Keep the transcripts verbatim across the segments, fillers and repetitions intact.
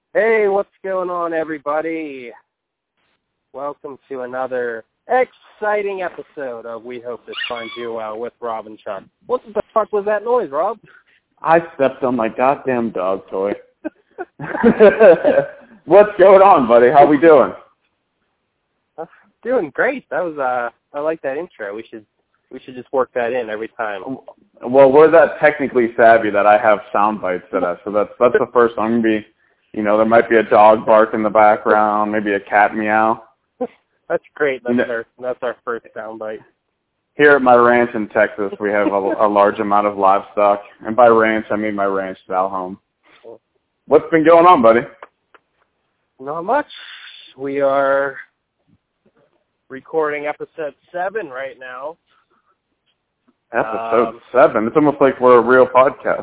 Hey, what's going on, everybody? Welcome to another exciting episode of We Hope This Finds You Well with Rob and Chuck. What the fuck was that noise, Rob? I stepped on my goddamn dog toy. What's going on, buddy? How we doing? Uh, doing great. That was uh, I like that intro. We should we should just work that in every time. Well, we're that technically savvy that I have sound bites that I, so that's that's the first one. I'm gonna be, you know, there might be a dog bark in the background, maybe a cat meow. That's great. That's No. our that's our first soundbite. Here at my ranch in Texas, we have a, a large amount of livestock, and by ranch I mean my ranch style home. What's been going on, buddy? Not much. We are recording episode seven right now. Episode um, seven. It's almost like we're a real podcast.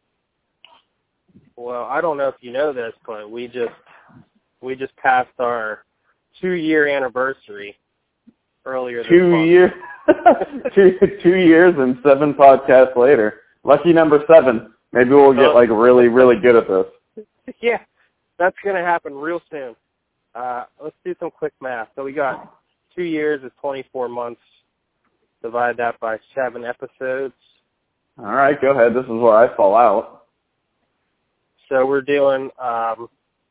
Well, I don't know if you know this, but we just we just passed our two-year anniversary earlier this Two month. years, two two years and seven podcasts later. Lucky number seven. Maybe we'll get like really, really good at this. Yeah, that's gonna happen real soon. Uh, let's do some quick math. So we got two years is twenty-four months. Divide that by seven episodes. All right, go ahead. This is where I fall out. So we're doing um,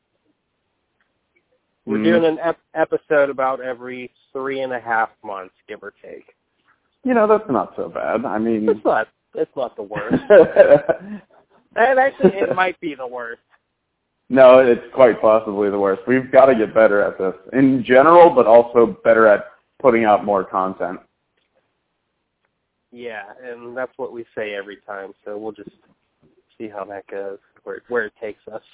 we're Mm. doing an ep- episode about every three and a half months, give or take. You know, that's not so bad. I mean, It's not it's not the worst. And actually, it might be the worst. no, it's quite possibly the worst. We've got to get better at this in general, but also better at putting out more content. Yeah, and that's what we say every time. So we'll just see how that goes, where where it takes us.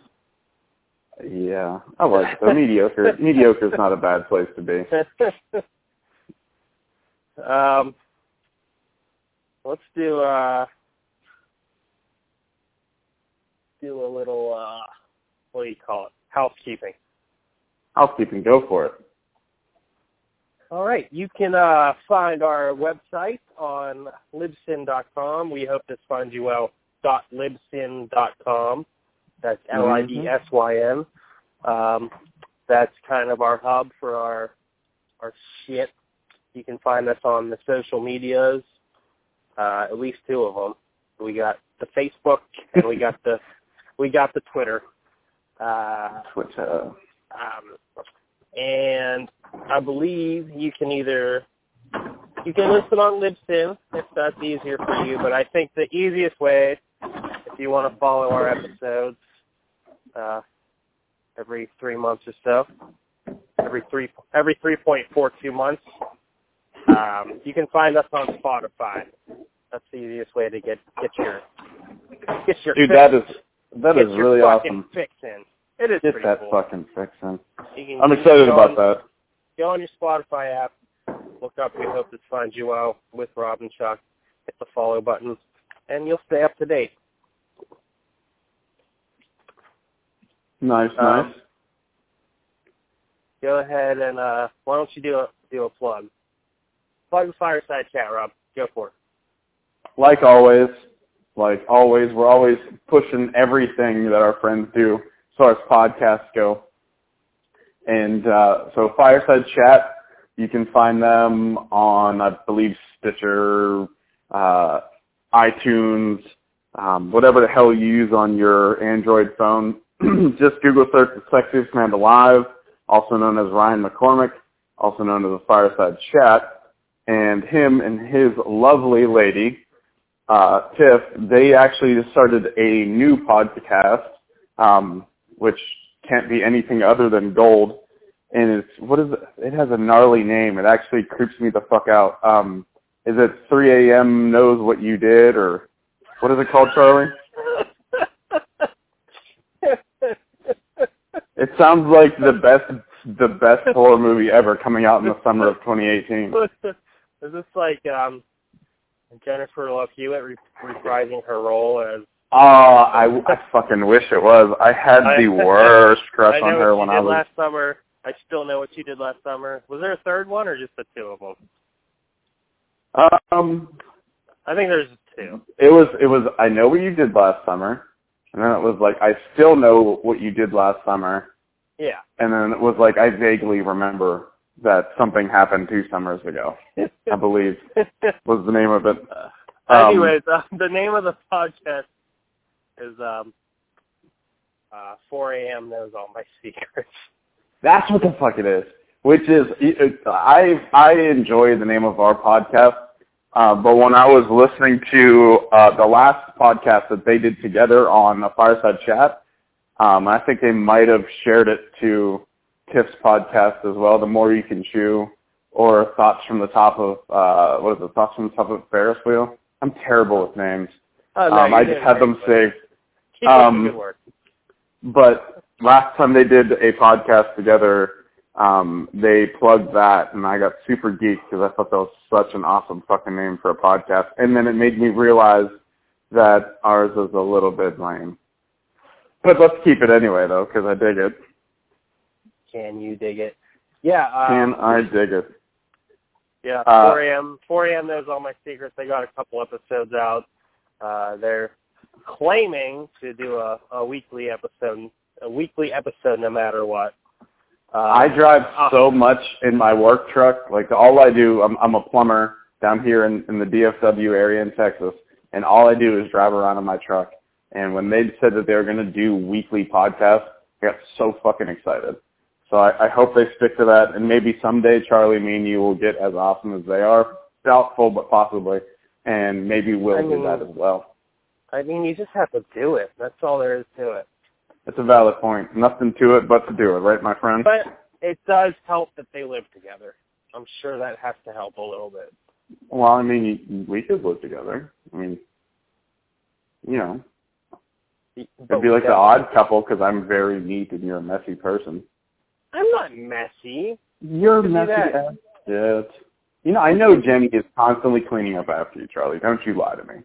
Yeah, I like it. So mediocre. Mediocre's not a bad place to be. um, let's do uh, do a little uh, what do you call it? Housekeeping. Housekeeping, go for it. All right, you can uh, find our website on libsyn dot com. We hope this finds you well. Dot libsyn dot com. That's L I B S Y N. Um, that's kind of our hub for our our shit. You can find us on the social medias, uh, at least two of them. We got the Facebook and we got the we got the Twitter. Uh, Twitter. um, and I believe you can either you can listen on Libsyn if that's easier for you. But I think the easiest way, if you want to follow our episodes uh, every three months or so, every three every three point four two months, um, you can find us on Spotify. That's the easiest way to get get your get your Dude, fix, that is that get is your really fucking awesome. fix in. It is Get pretty that cool. fucking fix in. You can- I'm you can excited go about on- that. Go on your Spotify app, look up We Hope This Finds You Well with Rob and Chuck, hit the follow button, and you'll stay up to date. Nice, Um, nice. Go ahead and uh, why don't you do a do a plug? Plug the Fireside Chat, Rob. Go for it. Like always, like always, we're always pushing everything that our friends do as far as podcasts go. And uh, so Fireside Chat, you can find them on, I believe, Stitcher, uh, iTunes, um, whatever the hell you use on your Android phone. Just Google search the Sexiest Man Alive, also known as Ryan McCormick, also known as the Fireside Chat. And him and his lovely lady, uh, Tiff, they actually just started a new podcast, um, which can't be anything other than gold. And it's, what is it? It has a gnarly name. It actually creeps me the fuck out. Um, is it three a.m. knows what you did, or what is it called, Charlie? It sounds like the best, the best horror movie ever coming out in the summer of twenty eighteen. Is this like um, Jennifer Love Hewitt re- reprising her role as? Oh, I, I fucking wish it was. I had the worst crush I know on her what when you I did was. last summer. I still know what you did last summer. Was there a third one or just the two of them? Um, I think there's two. it was. It was. I know what you did last summer. And then it was like, I still know what you did last summer. Yeah. And then it was like, I vaguely remember that something happened two summers ago, I believe, was the name of it. Uh, anyways, um, uh, the name of the podcast is um, uh, four a.m. Knows All My Secrets. That's what the fuck it is. Which is, I I enjoy the name of our podcast, uh, but when I was listening to uh, the last podcast that they did together on a Fireside Chat, um, I think they might have shared it to Tiff's podcast as well, The More You Can Chew, or Thoughts from the Top of, uh, what is it, Thoughts from the Top of Ferris Wheel? I'm terrible with names. Oh, no, um, I just had them saved. Keep um, good work. But last time they did a podcast together, um, they plugged that, and I got super geeked because I thought that was such an awesome fucking name for a podcast. And then it made me realize that ours is a little bit lame. But let's keep it anyway, though, because I dig it. Can you dig it? Yeah. Um, Can I dig it? Yeah, Uh, four a.m. four a.m. Knows All My Secrets. They got a couple episodes out. Uh, they're claiming to do a, a weekly episode, a weekly episode no matter what. Uh, I drive so much in my work truck. Like, all I do, I'm, I'm a plumber down here in, in the D F W area in Texas, and all I do is drive around in my truck. And when they said that they were going to do weekly podcasts, I got so fucking excited. So I, I hope they stick to that, and maybe someday, Charlie, me and you will get as awesome as they are. Doubtful, but possibly. And maybe we'll I mean, do that as well. I mean, you just have to do it. That's all there is to it. It's a valid point. Nothing to it but to do it, right, my friend? But it does help that they live together. I'm sure that has to help a little bit. Well, I mean, we could live together. I mean, you know. But It'd be like the odd couple because I'm very neat and you're a messy person. I'm not messy. You're messy as shit. You know, I know Jenny is constantly cleaning up after you, Charlie. Don't you lie to me.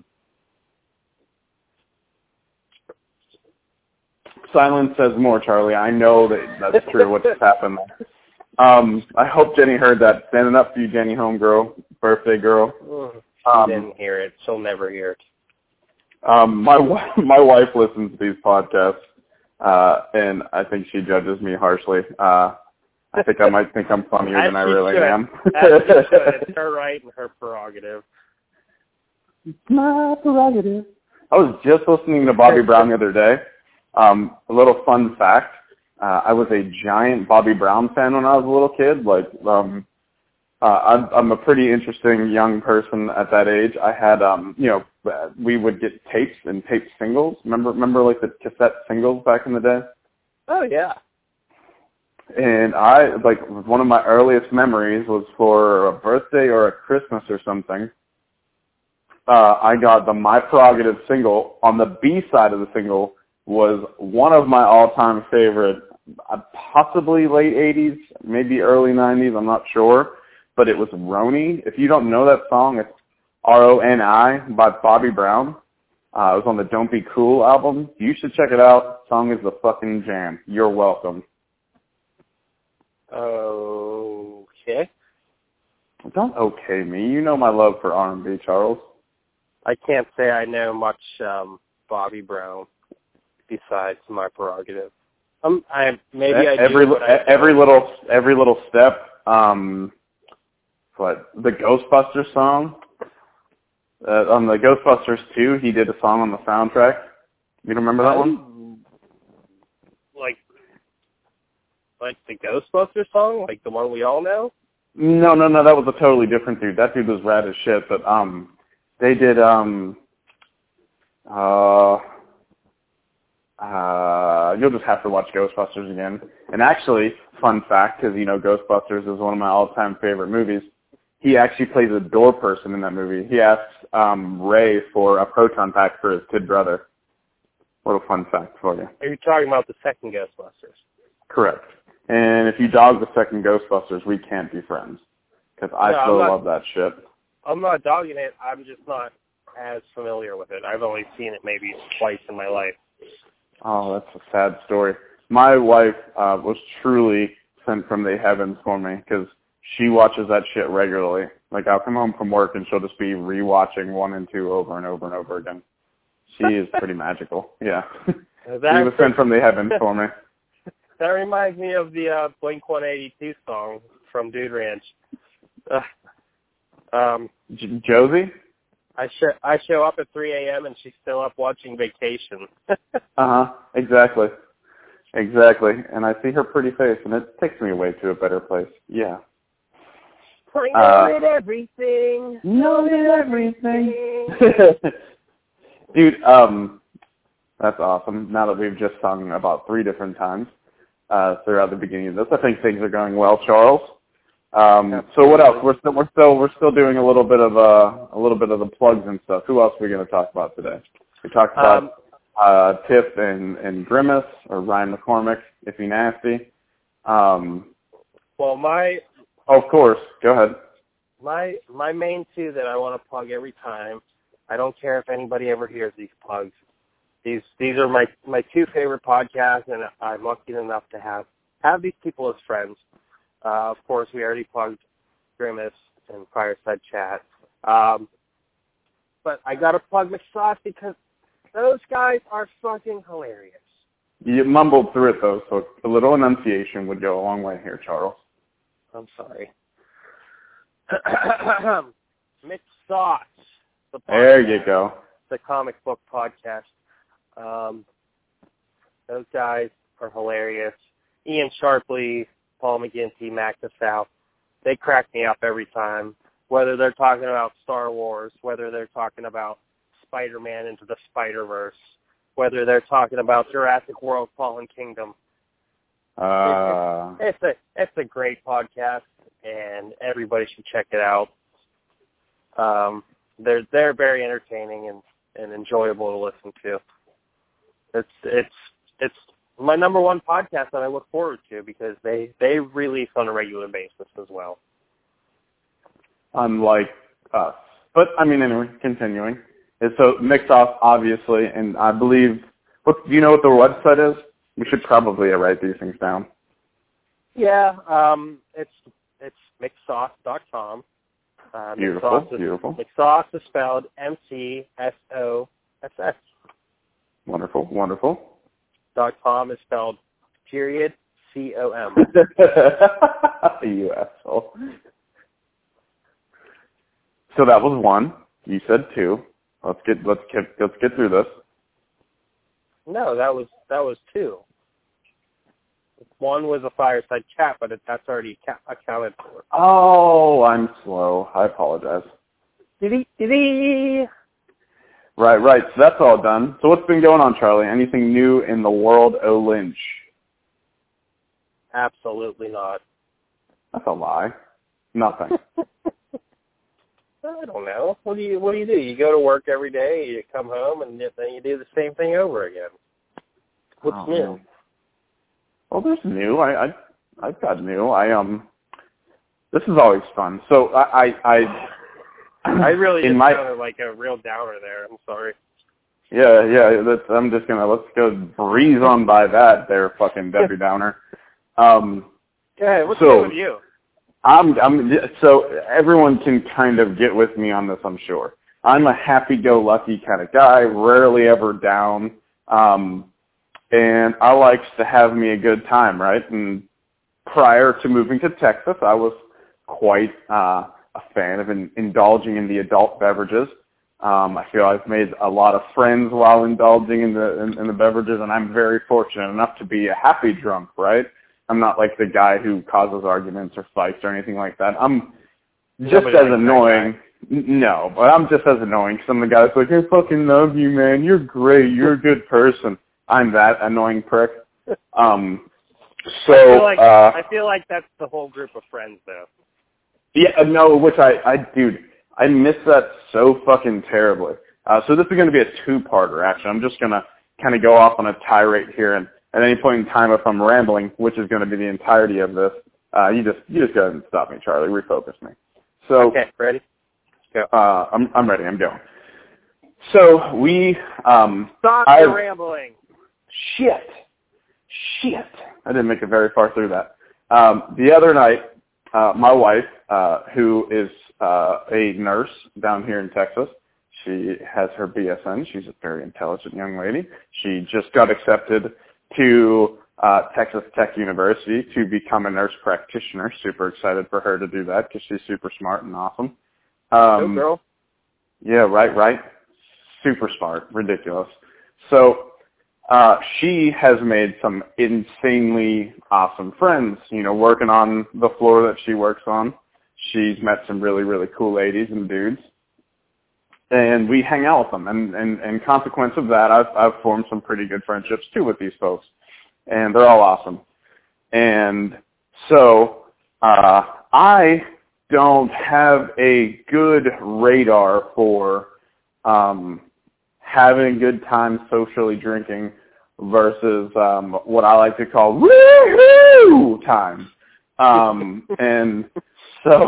Silence says more, Charlie. I know that that's true. What's happened there? Um, I hope Jenny heard that. Standing up for you, Jenny, homegirl, birthday girl. Mm, she um, didn't hear it. She'll never hear it. Um, my my wife listens to these podcasts, uh, and I think she judges me harshly. Uh, I think I might think I'm funnier than I really should. am. As she should. It's her right and her prerogative. My prerogative. I was just listening to Bobby Brown the other day. Um, a little fun fact. Uh, I was a giant Bobby Brown fan when I was a little kid. Like, um, uh, I'm, I'm a pretty interesting young person at that age. I had, um, you know, we would get tapes and tape singles. Remember, remember like the cassette singles back in the day? Oh, yeah. And I, like, one of my earliest memories was for a birthday or a Christmas or something. Uh, I got the My Prerogative single. On the B side of the single was one of my all-time favorite, uh, possibly late eighties, maybe early nineties, I'm not sure, but it was Roni. If you don't know that song, it's R O N I by Bobby Brown. Uh, it was on the Don't Be Cool album. You should check it out. The song is the fucking jam. You're welcome. Okay. Don't okay me. You know my love for R and B, Charles. I can't say I know much um, Bobby Brown besides My Prerogative. Um, I maybe I do. Every but I every little every little step. Um, what the Ghostbusters song? Uh, on the Ghostbusters two, he did a song on the soundtrack. You don't remember that one? Like, like the Ghostbusters song, like the one we all know. No, no, no. That was a totally different dude. That dude was rad as shit. But um, they did um, uh. Uh, you'll just have to watch Ghostbusters again. And actually, fun fact, because, you know, Ghostbusters is one of my all-time favorite movies, he actually plays a door person in that movie. He asks um, Ray for a proton pack for his kid brother. What a fun fact for you. Are you talking about the second Ghostbusters? Correct. And if you dog the second Ghostbusters, we can't be friends. Because I no, still not, love that shit. I'm not dogging it. I'm just not as familiar with it. I've only seen it maybe twice in my life. Oh, that's a sad story. My wife uh, was truly sent from the heavens for me because she watches that shit regularly. Like, I'll come home from work and she'll just be rewatching one and two over and over and over again. She is pretty magical. Yeah. She That, was sent from the heavens for me. that reminds me of the uh, Blink one eighty-two song from Dude Ranch. Uh, um, J- Josie? I, sh- I show up at three a.m. and she's still up watching Vacation. Uh-huh. Exactly. Exactly. And I see her pretty face, and it takes me away to a better place. Yeah. I know uh, it everything. Know it everything. Dude, um, that's awesome. Now that we've just sung about three different times uh, throughout the beginning of this, I think things are going well, Charles. Um, so what else? We're still we're still we're still doing a little bit of uh, a little bit of the plugs and stuff. Who else are we going to talk about today? We talked about um, uh, Tiff and, and Grimace, or Ryan McCormick, if he nasty. Um, well, my oh, of course, go ahead. My my main two that I want to plug every time. I don't care if anybody ever hears these plugs. These these are my, my two favorite podcasts, and I'm lucky enough to have, have these people as friends. Uh, of course, we already plugged Grimace and Fireside Chat. Um, but I got to plug McSauce because those guys are fucking hilarious. You mumbled through it, though, so a little enunciation would go a long way here, Charles. I'm sorry. McSauce. The podcast, there you go. The comic book podcast. Um, those guys are hilarious. Ian Sharpley, Paul McGinty, Mac DeSouth, they crack me up every time. Whether they're talking about Star Wars, whether they're talking about Spider-Man Into the Spider-Verse, whether they're talking about Jurassic World: Fallen Kingdom. Uh, it's, it's a it's a great podcast, and everybody should check it out. Um, they're they're very entertaining and, and enjoyable to listen to. It's it's it's my number one podcast that I look forward to because they, they release on a regular basis as well. Unlike us. But, I mean, anyway, continuing. So, McSauce, obviously, and I believe, what, do you know what their website is? We should probably write these things down. Yeah, um, it's it's mcsauce dot com. Uh, beautiful, McSauce is, beautiful. McSauce is spelled M C S O S S. Wonderful, wonderful. Dot com is spelled period C O M. You asshole. So that was one. You said two. Let's get let's get let's get through this. No, that was that was two. One was a Fireside Chat, but it, that's already ca- accounted for. Oh, I'm slow. I apologize. Did did he? Right, right. So that's all done. So what's been going on, Charlie? Anything new in the world o' Lynch? Absolutely not. That's a lie. Nothing. I don't know. What do you What do you do? You go to work every day, you come home, and then you do the same thing over again. What's oh, new? Man. Well, there's new. I, I I've got new. I um. This is always fun. So I I. I I really just my, sounded like a real downer there. I'm sorry. Yeah, yeah. That's, I'm just gonna let's go breeze on by that there, fucking Debbie Downer. Um, yeah, what's so, new with you? I'm, I'm. So everyone can kind of get with me on this, I'm sure. I'm a happy-go-lucky kind of guy, rarely ever down, um, and I likes to have me a good time, right? And prior to moving to Texas, I was quite. Uh, a fan of in, indulging in the adult beverages. Um, I feel I've made a lot of friends while indulging in the in, in the beverages, and I'm very fortunate enough to be a happy drunk, right? I'm not like the guy who causes arguments or fights or anything like that. I'm just Nobody as likes annoying. No, but I'm just as annoying. Some of the guys are like, I fucking love you, man. You're great. You're a good person. I'm that annoying prick. Um, so, I feel like, uh, I feel like that's the whole group of friends, though. Yeah, no, which I, I, dude, I miss that so fucking terribly. Uh, so this is going to be a two-parter, actually. I'm just going to kind of go off on a tirade here, and at any point in time, if I'm rambling, which is going to be the entirety of this, uh, you just, you just go ahead and stop me, Charlie. Refocus me. So, okay, ready? Go. Uh, I'm, I'm ready. I'm going. So we, um, stop I, your rambling. Shit, shit. I didn't make it very far through that. Um, the other night. Uh, my wife, uh, who is uh, a nurse down here in Texas, She has her B S N. She's a very intelligent young lady. She just got accepted to uh, Texas Tech University to become a nurse practitioner. Super excited for her to do that because she's super smart and awesome. Um, Go girl. Yeah, right, right. Super smart. Ridiculous. So uh, she has made some insanely awesome friends, you know, working on the floor that she works on. She's met some really, really cool ladies and dudes. And we hang out with them. And, and, and consequence of that, I've, I've formed some pretty good friendships, too, with these folks. And they're all awesome. And so uh, I don't have a good radar for um, having good time socially drinking versus um, what I like to call woo-hoo time. Um, and so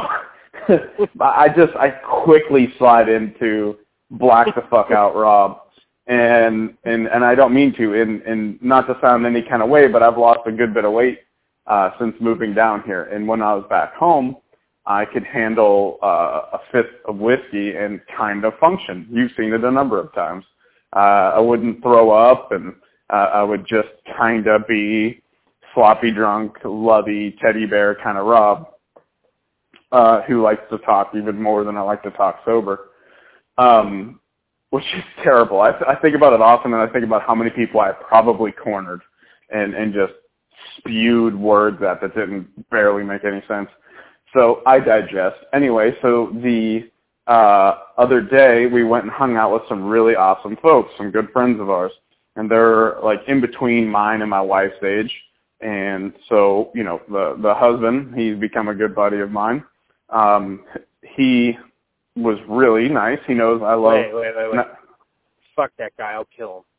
I just, I quickly slide into black the fuck out Rob. And, and, and I don't mean to, and, and not to sound any kind of way, but I've lost a good bit of weight uh, since moving down here. And when I was back home, I could handle uh, a fifth of whiskey and kind of function. You've seen it a number of times. Uh, I wouldn't throw up, and uh, I would just kind of be sloppy drunk, lovey, teddy bear kind of Rob, uh, who likes to talk even more than I like to talk sober, um, which is terrible. I, I think about it often, and I think about how many people I probably cornered and, and just spewed words at that didn't barely make any sense. So I digest. Anyway, so the uh, other day we went and hung out with some really awesome folks, some good friends of ours. And they're like in between mine and my wife's age. And so, you know, the, the husband, he's become a good buddy of mine. Um, he was really nice. He knows I love... Wait, wait, wait, wait. Not, Fuck that guy. I'll kill him.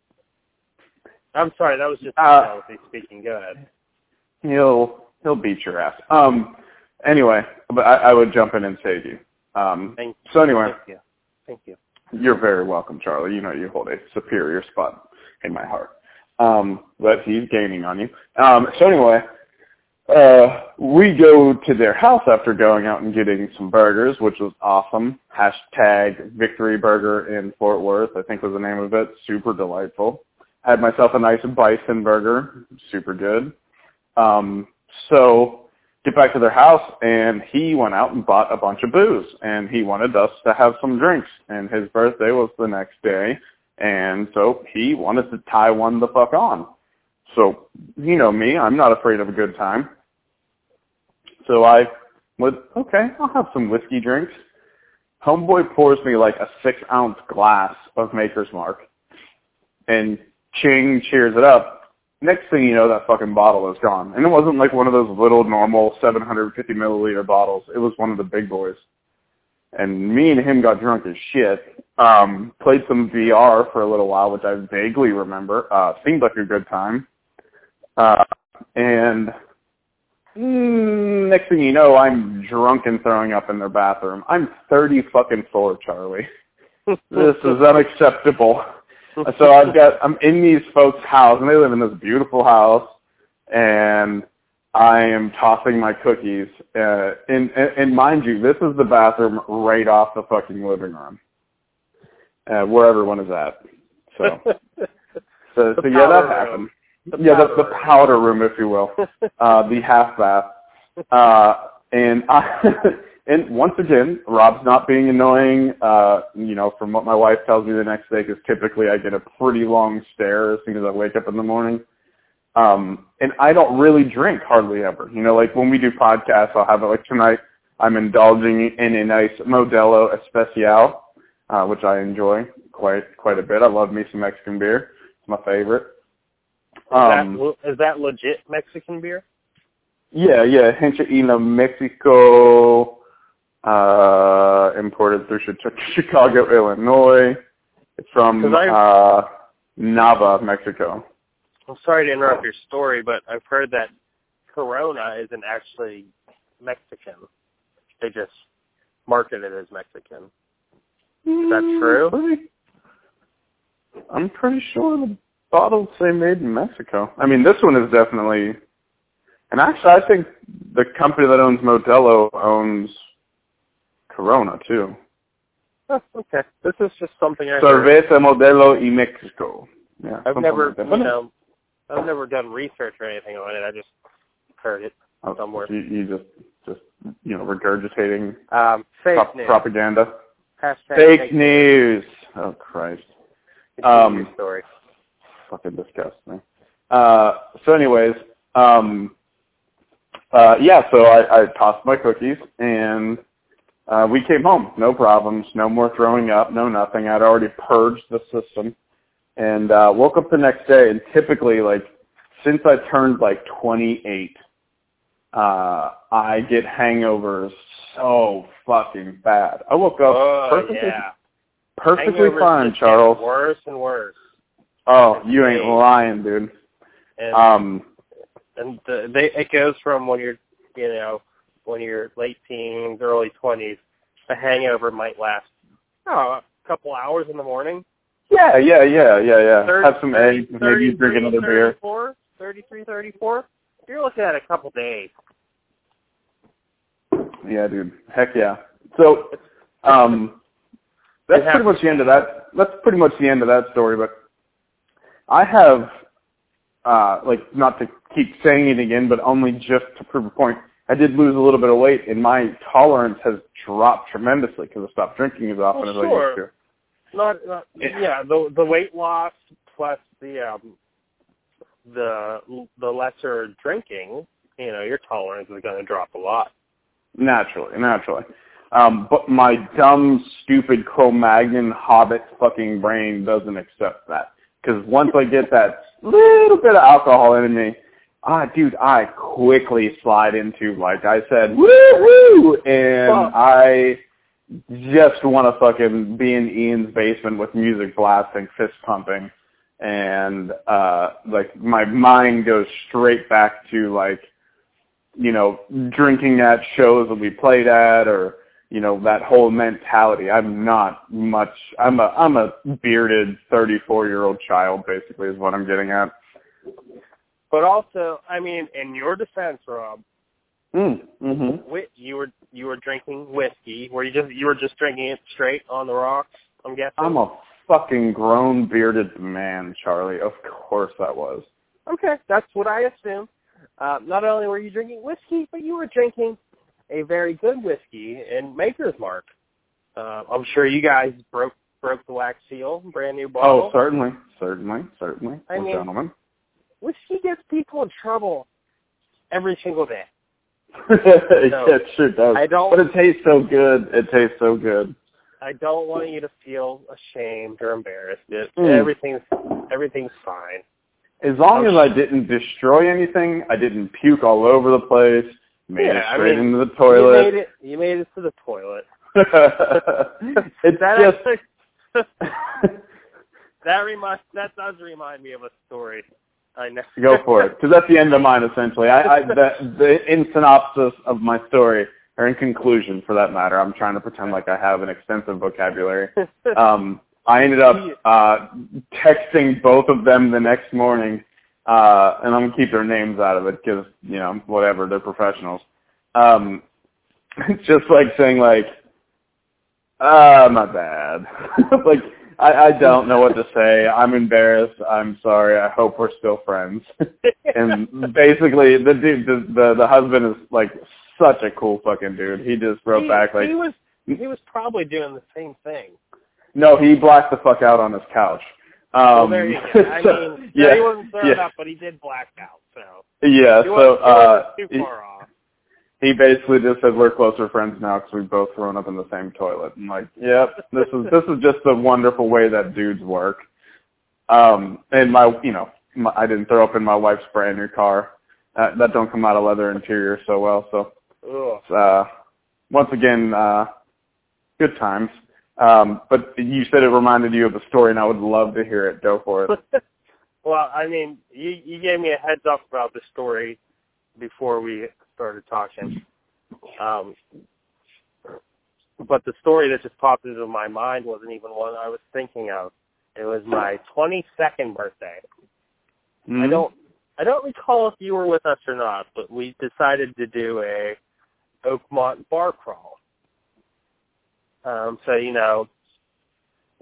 I'm sorry. That was just uh, speaking. Go ahead. He'll, he'll beat your ass. Um... Anyway, but I, I would jump in and save you. Um, Thank you. So anyway. Thank you. Thank you. You're very welcome, Charlie. You know you hold a superior spot in my heart. Um, but he's gaining on you. Um, so anyway, uh, we go to their house after going out and getting some burgers, which was awesome. Hashtag Victory Burger in Fort Worth, I think was the name of it. Super delightful. Had myself a nice bison burger. Super good. Um, so... get back to their house, and he went out and bought a bunch of booze, and he wanted us to have some drinks, and his birthday was the next day, and so he wanted to tie one the fuck on. So, you know me, I'm not afraid of a good time. So I was, okay, I'll have some whiskey drinks. Homeboy pours me like a six-ounce glass of Maker's Mark, and ching, cheers it up. Next thing you know, that fucking bottle is gone. And it wasn't like one of those little normal seven hundred fifty milliliter bottles. It was one of the big boys. And me and him got drunk as shit. Um, played some V R for a little while, which I vaguely remember. Uh, seemed like a good time. Uh, and mm, next thing you know, I'm drunk and throwing up in their bathroom. I'm thirty fucking four, Charlie. This is unacceptable. So I've got, I'm in these folks' house, and they live in this beautiful house, and I am tossing my cookies. Uh, and, and, and mind you, this is the bathroom right off the fucking living room, uh, where everyone is at. So, so, so yeah, that happened. The yeah, the, the powder room, if you will, uh, the half bath. Uh, and I, and once again, Rob's not being annoying. Uh, you know, from what my wife tells me the next day, because typically I get a pretty long stare as soon as I wake up in the morning. Um, and I don't really drink hardly ever. You know, like when we do podcasts, I'll have it like tonight. I'm indulging in a nice Modelo Especial, uh, which I enjoy quite quite a bit. I love me some Mexican beer. It's my favorite. Um, is, that, is that legit Mexican beer? Yeah, yeah. Hincha Ina Mexico, uh, imported through Chicago, Illinois. It's from uh, Nava, Mexico. I'm sorry to interrupt your story, but I've heard that Corona isn't actually Mexican. They just market it as Mexican. Is that true? Pretty, I'm pretty sure the bottles say made in Mexico. I mean, this one is definitely... And actually, I think the company that owns Modelo owns Corona, too. Oh, okay. This is just something I heard. Cerveza Modelo y Mexico. Yeah, I've never, like you know, I've never done research or anything on it. I just heard it oh, somewhere. You, you just, just, you know, regurgitating um, fake prop- news. propaganda. Hashtag fake, fake news. news. Oh, Christ. Um, Um, story. Fucking disgusting. Uh, so anyways, um, uh, yeah, so I, I tossed my cookies, and uh, we came home. No problems. No more throwing up. No nothing. I'd already purged the system. And uh, woke up the next day, and typically, like, since I turned, like, twenty-eight, uh, I get hangovers so fucking bad. I woke up Oh, perfectly, yeah. perfectly Hangovers fine, just Charles. get worse and worse. Oh, you ain't lying, dude. And, Um, and the, they, it goes from when you're, you know, when you're late teens, early twenties, a hangover might last, oh, a couple hours in the morning. Yeah, yeah, yeah, yeah, yeah. thirty, Have some thirty, eggs, maybe you drink another beer. thirty-three, thirty-four You're looking at a couple days. Yeah, dude. Heck yeah. So, um, that's pretty much the end of that. That's pretty much the end of that story. But I have, uh, like, not to keep saying it again, but only just to prove a point. I did lose a little bit of weight, and my tolerance has dropped tremendously because I stopped drinking as often well, as sure. I used to. Not, not yeah, the the weight loss plus the um the the lesser drinking, you know, your tolerance is going to drop a lot. Naturally, naturally. Um, but my dumb, stupid Cro-Magnon Hobbit fucking brain doesn't accept that. Because once I get that little bit of alcohol in me, ah, dude, I quickly slide into, like I said, woo woo, and well, I just want to fucking be in Ian's basement with music blasting, fist pumping, and uh, like my mind goes straight back to like, you know, drinking at shows that we played at, or you know, that whole mentality. I'm not much. I'm a I'm a bearded thirty-four year old child, basically, is what I'm getting at. But also, I mean, in your defense, Rob, mm, mm-hmm. you were you were drinking whiskey. Were you just you were just drinking it straight on the rocks? I'm guessing. I'm a fucking grown bearded man, Charlie. Of course, that was. Okay, that's what I assumed. Uh, not only were you drinking whiskey, but you were drinking a very good whiskey in Maker's Mark. Uh, I'm sure you guys broke broke the wax seal, brand new bottle. Oh, certainly, certainly, certainly. I We're mean, gentlemen. Whiskey gets people in trouble every single day. So, it sure does. I don't, but it tastes so good. It tastes so good. I don't want you to feel ashamed or embarrassed. It, mm. Everything's everything's fine. As long I'm as I didn't destroy anything, I didn't puke all over the place, made yeah, it straight I mean, into the toilet. You made it, you made it to the toilet. it's that just... actually, that, remind, that does remind me of a story. I know. Go for it, because that's the end of mine, essentially. I, I the, the in synopsis of my story, or in conclusion, for that matter, I'm trying to pretend like I have an extensive vocabulary. Um, I ended up uh, texting both of them the next morning, uh, and I'm going to keep their names out of it because, you know, whatever, they're professionals. Um, just like saying, like, uh, my bad. like, I, I don't know what to say. I'm embarrassed. I'm sorry. I hope we're still friends. And basically, the dude, the, the the husband is like such a cool fucking dude. He just wrote he, back like he was he was probably doing the same thing. No, he blacked the fuck out on his couch. Um, well, there you go. I so, mean, yeah, he wasn't throwing yeah. up, but he did black out. So yeah, he so wasn't, he uh, wasn't too far off. He basically just said we're closer friends now because we've both thrown up in the same toilet. I'm like, yep, this is this is just the wonderful way that dudes work. Um, and my, you know, my, I didn't throw up in my wife's brand new car. Uh, that don't come out of leather interior so well. So, uh, once again, uh, good times. Um, but you said it reminded you of a story, and I would love to hear it. Go for it. Well, I mean, you, you gave me a heads up about the story before we started talking. Um, but the story that just popped into my mind wasn't even one I was thinking of. It was my twenty-second birthday. Mm-hmm. I don't I don't recall if you were with us or not, but we decided to do a Oakmont bar crawl. Um, so, you know,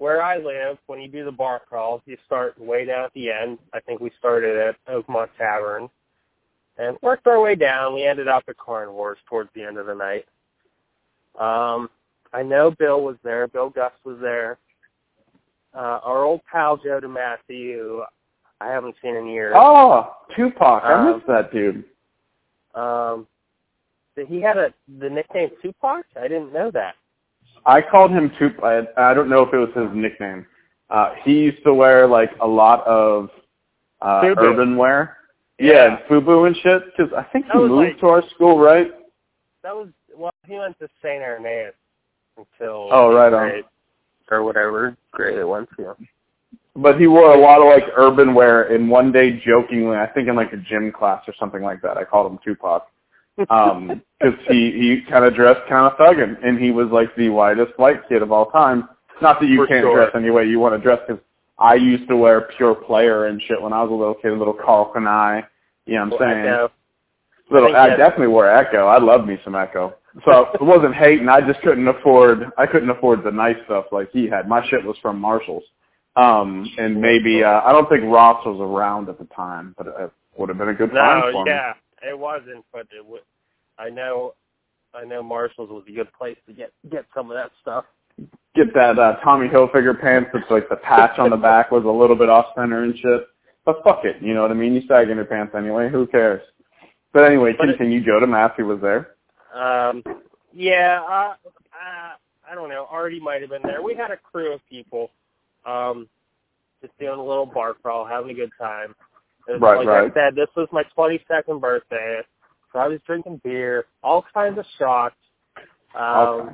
where I live, when you do the bar crawls, you start way down at the end. I think we started at Oakmont Tavern and worked our way down. We ended up at Carnivores towards the end of the night. Um, I know Bill was there. Bill Gus was there. Uh, our old pal Joe DeMassey, who I haven't seen in years. Oh, Tupac. I Um, miss that dude. Um, he had a the nickname Tupac? I didn't know that. I called him Tupac. I, I don't know if it was his nickname. Uh, he used to wear, like, a lot of uh, Fubu. urban wear. Yeah. Yeah, and FUBU and shit, because I think he That was moved like- to our school, right? That was, well, he went to Saint Irenaeus until Oh, right on. grade, or whatever grade it went to. But he wore a lot of, like, urban wear, and one day, jokingly, I think in, like, a gym class or something like that, I called him Tupac. Um, because he, he kind of dressed kind of thuggin', and he was, like, the whitest white kid of all time. Not that you For can't sure. dress any way you want to dress, because I used to wear pure player and shit when I was a little kid, little Carl Kanai, you know what I'm saying? Echo. Little, think I that- definitely wore Echo. I love me some Echo. So it wasn't hating. I just couldn't afford. I couldn't afford the nice stuff like he had. My shit was from Marshalls, um, and maybe uh, I don't think Ross was around at the time, but it would have been a good find No, for me. yeah, it wasn't, but it would. I know, I know Marshall's was a good place to get get some of that stuff. Get that uh, Tommy Hilfiger pants that's like the patch on the back was a little bit off center and shit. But fuck it, you know what I mean? You sag in your pants anyway. Who cares? But anyway, But it- continue. Joe DeMassey was there. Um, yeah, uh, uh, I don't know. Artie might have been there. We had a crew of people, um, just doing a little bar crawl, having a good time. It was, Right, like right. I said, this was my twenty-second birthday, so I was drinking beer, all kinds of shots. Um, Okay.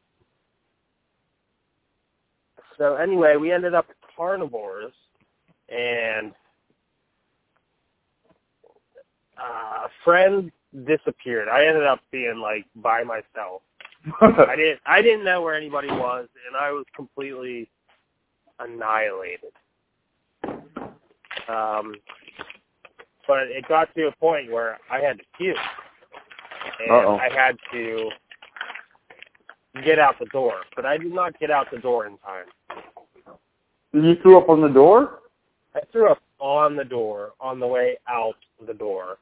So anyway, we ended up at Carnivores, and uh, a friend disappeared. I ended up being like by myself. I didn't I didn't know where anybody was, and I was completely annihilated. Um, but it got to a point where I had to puke, and Uh-oh. I had to get out the door. But I did not get out the door in time. You threw up on the door? I threw up on the door on the way out the door.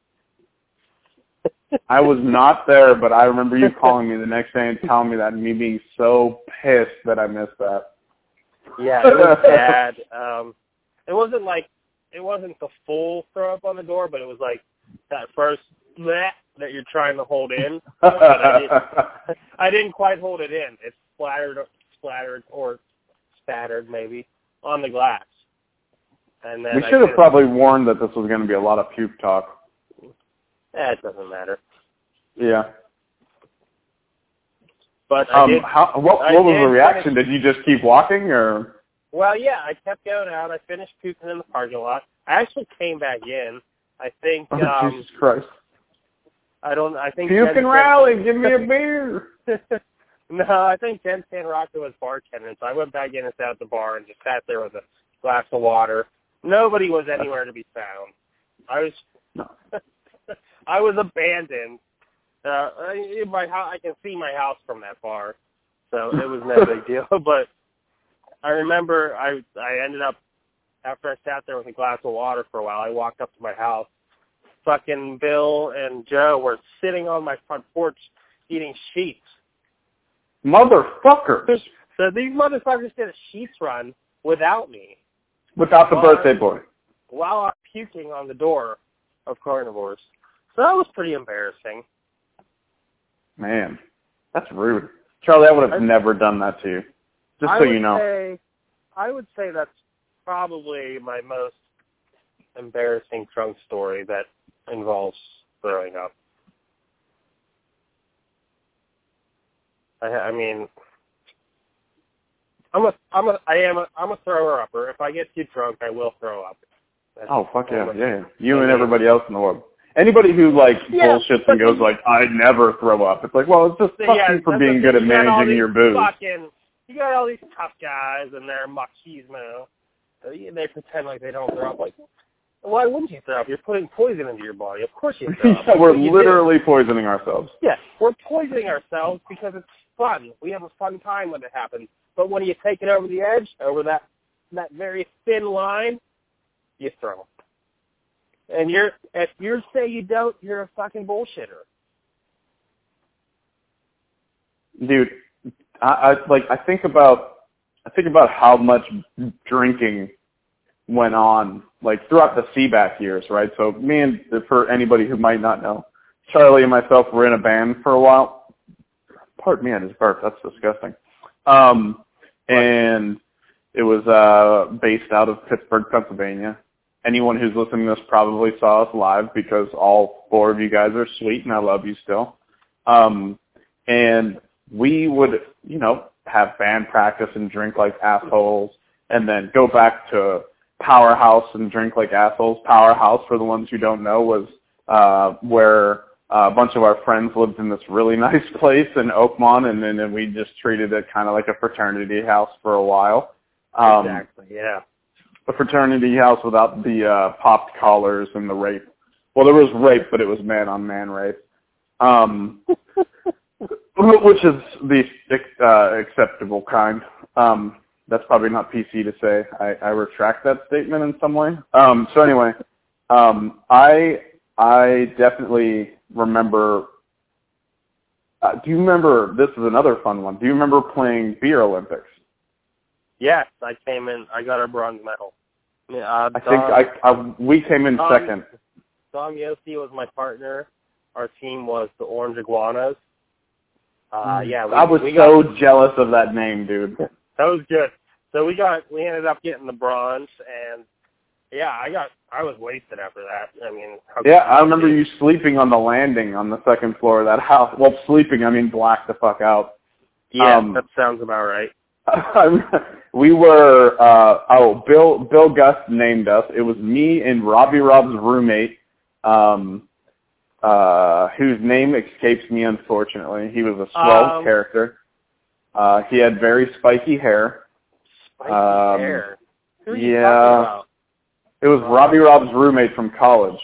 I was not there, but I remember you calling me the next day and telling me that, and me being so pissed that I missed that. Yeah, it was bad. Um, it wasn't like, it wasn't the full throw up on the door, but it was like that first bleh that you're trying to hold in. But I, didn't, I didn't quite hold it in. It splattered, splattered or spattered maybe on the glass. And then We I should have just- probably warned that this was going to be a lot of puke talk. Eh, it doesn't matter. Yeah. But I Um, did. how, what, I what was did the reaction? finish- Did you just keep walking, or? Well, yeah, I kept going out. I finished puking in the parking lot. I actually came back in. I think. Oh, Um, Jesus Christ! I don't. I think. Puke Jen and rally, give me a beer. No, I think Jen San Rocco was bartending, so I went back in and sat at the bar and just sat there with a glass of water. Nobody was anywhere to be found. I was. No. I was abandoned. Uh, in my house, I can see my house from that bar, so it was no big deal. But I remember I I ended up, after I sat there with a glass of water for a while, I walked up to my house. Fucking Bill and Joe were sitting on my front porch eating sheets. Motherfuckers! So these motherfuckers did a sheets run without me Without the Well, birthday boy. while I'm puking on the door of Carnivores. So that was pretty embarrassing. Man, that's rude. Charlie, I would have I- never done that to you. Just I so would you know. Say, I would say that's probably my most embarrassing drunk story that involves throwing up. I, I mean, I'm a, I'm a, I am a, I'm a thrower upper. If I get too drunk, I will throw up. That's Oh, fuck yeah, almost- yeah. You and everybody else in the world. Anybody who, like, Yeah, bullshits but and goes then- like, I never throw up. It's like, well, it's just fuck Yeah, you for that's being the good at thing. You got all managing these your booze. Fucking, you got all these tough guys and they're machismo. Uh, They pretend like they don't throw up. Like, Why wouldn't you throw up? You're putting poison into your body. Of course you throw up. Yeah, we're literally do. poisoning ourselves. Yeah, we're poisoning ourselves because it's fun. We have a fun time when it happens. But when you take it over the edge, over that that very thin line, you throw up. And you're if you say you don't, you're a fucking bullshitter. Dude, I, I like I think about I think about how much drinking went on like throughout the C BAC years, right? So me and for anybody who might not know, Charlie and myself were in a band for a while. Pardon me, I just burped. That's disgusting. Um, and it was uh, based out of Pittsburgh, Pennsylvania. Anyone who's listening to this probably saw us live because all four of you guys are sweet and I love you still. Um, and we would, you know, have band practice and drink like assholes and then go back to Powerhouse and drink like assholes. Powerhouse, for the ones who don't know, was uh, where uh, a bunch of our friends lived in this really nice place in Oakmont, and then and we just treated it kind of like a fraternity house for a while. Um, exactly, yeah. A fraternity house without the uh, popped collars and the rape. Well, there was rape, but it was man-on-man rape, um, which is the uh, acceptable kind. Um, that's probably not P C to say. I, I retract that statement in some way. Um, so anyway, um, I I definitely remember. Uh, do you remember? This is another fun one. Do you remember playing Beer Olympics? Yes, I came in. I got a bronze medal. Uh, I think I, I we came in Tom, second. Tom Yossi was my partner. Our team was the Orange Iguanas. Uh, yeah, we, I was we so got, jealous of that name, dude. That was good. So we got we ended up getting the bronze, and yeah, I got I was wasted after that. I mean, how yeah, I remember you sleeping on the landing on the second floor of that house. Well, sleeping, I mean, blacked the fuck out. Yeah, um, that sounds about right. we were, uh, oh, Bill Bill Gus named us. It was me and Robbie Rob's roommate, um, uh, whose name escapes me, unfortunately. He was a swell um, character. Uh, he had very spiky hair. Spiky um, hair? Who are you yeah, talking about? It was Robbie Rob's roommate from college.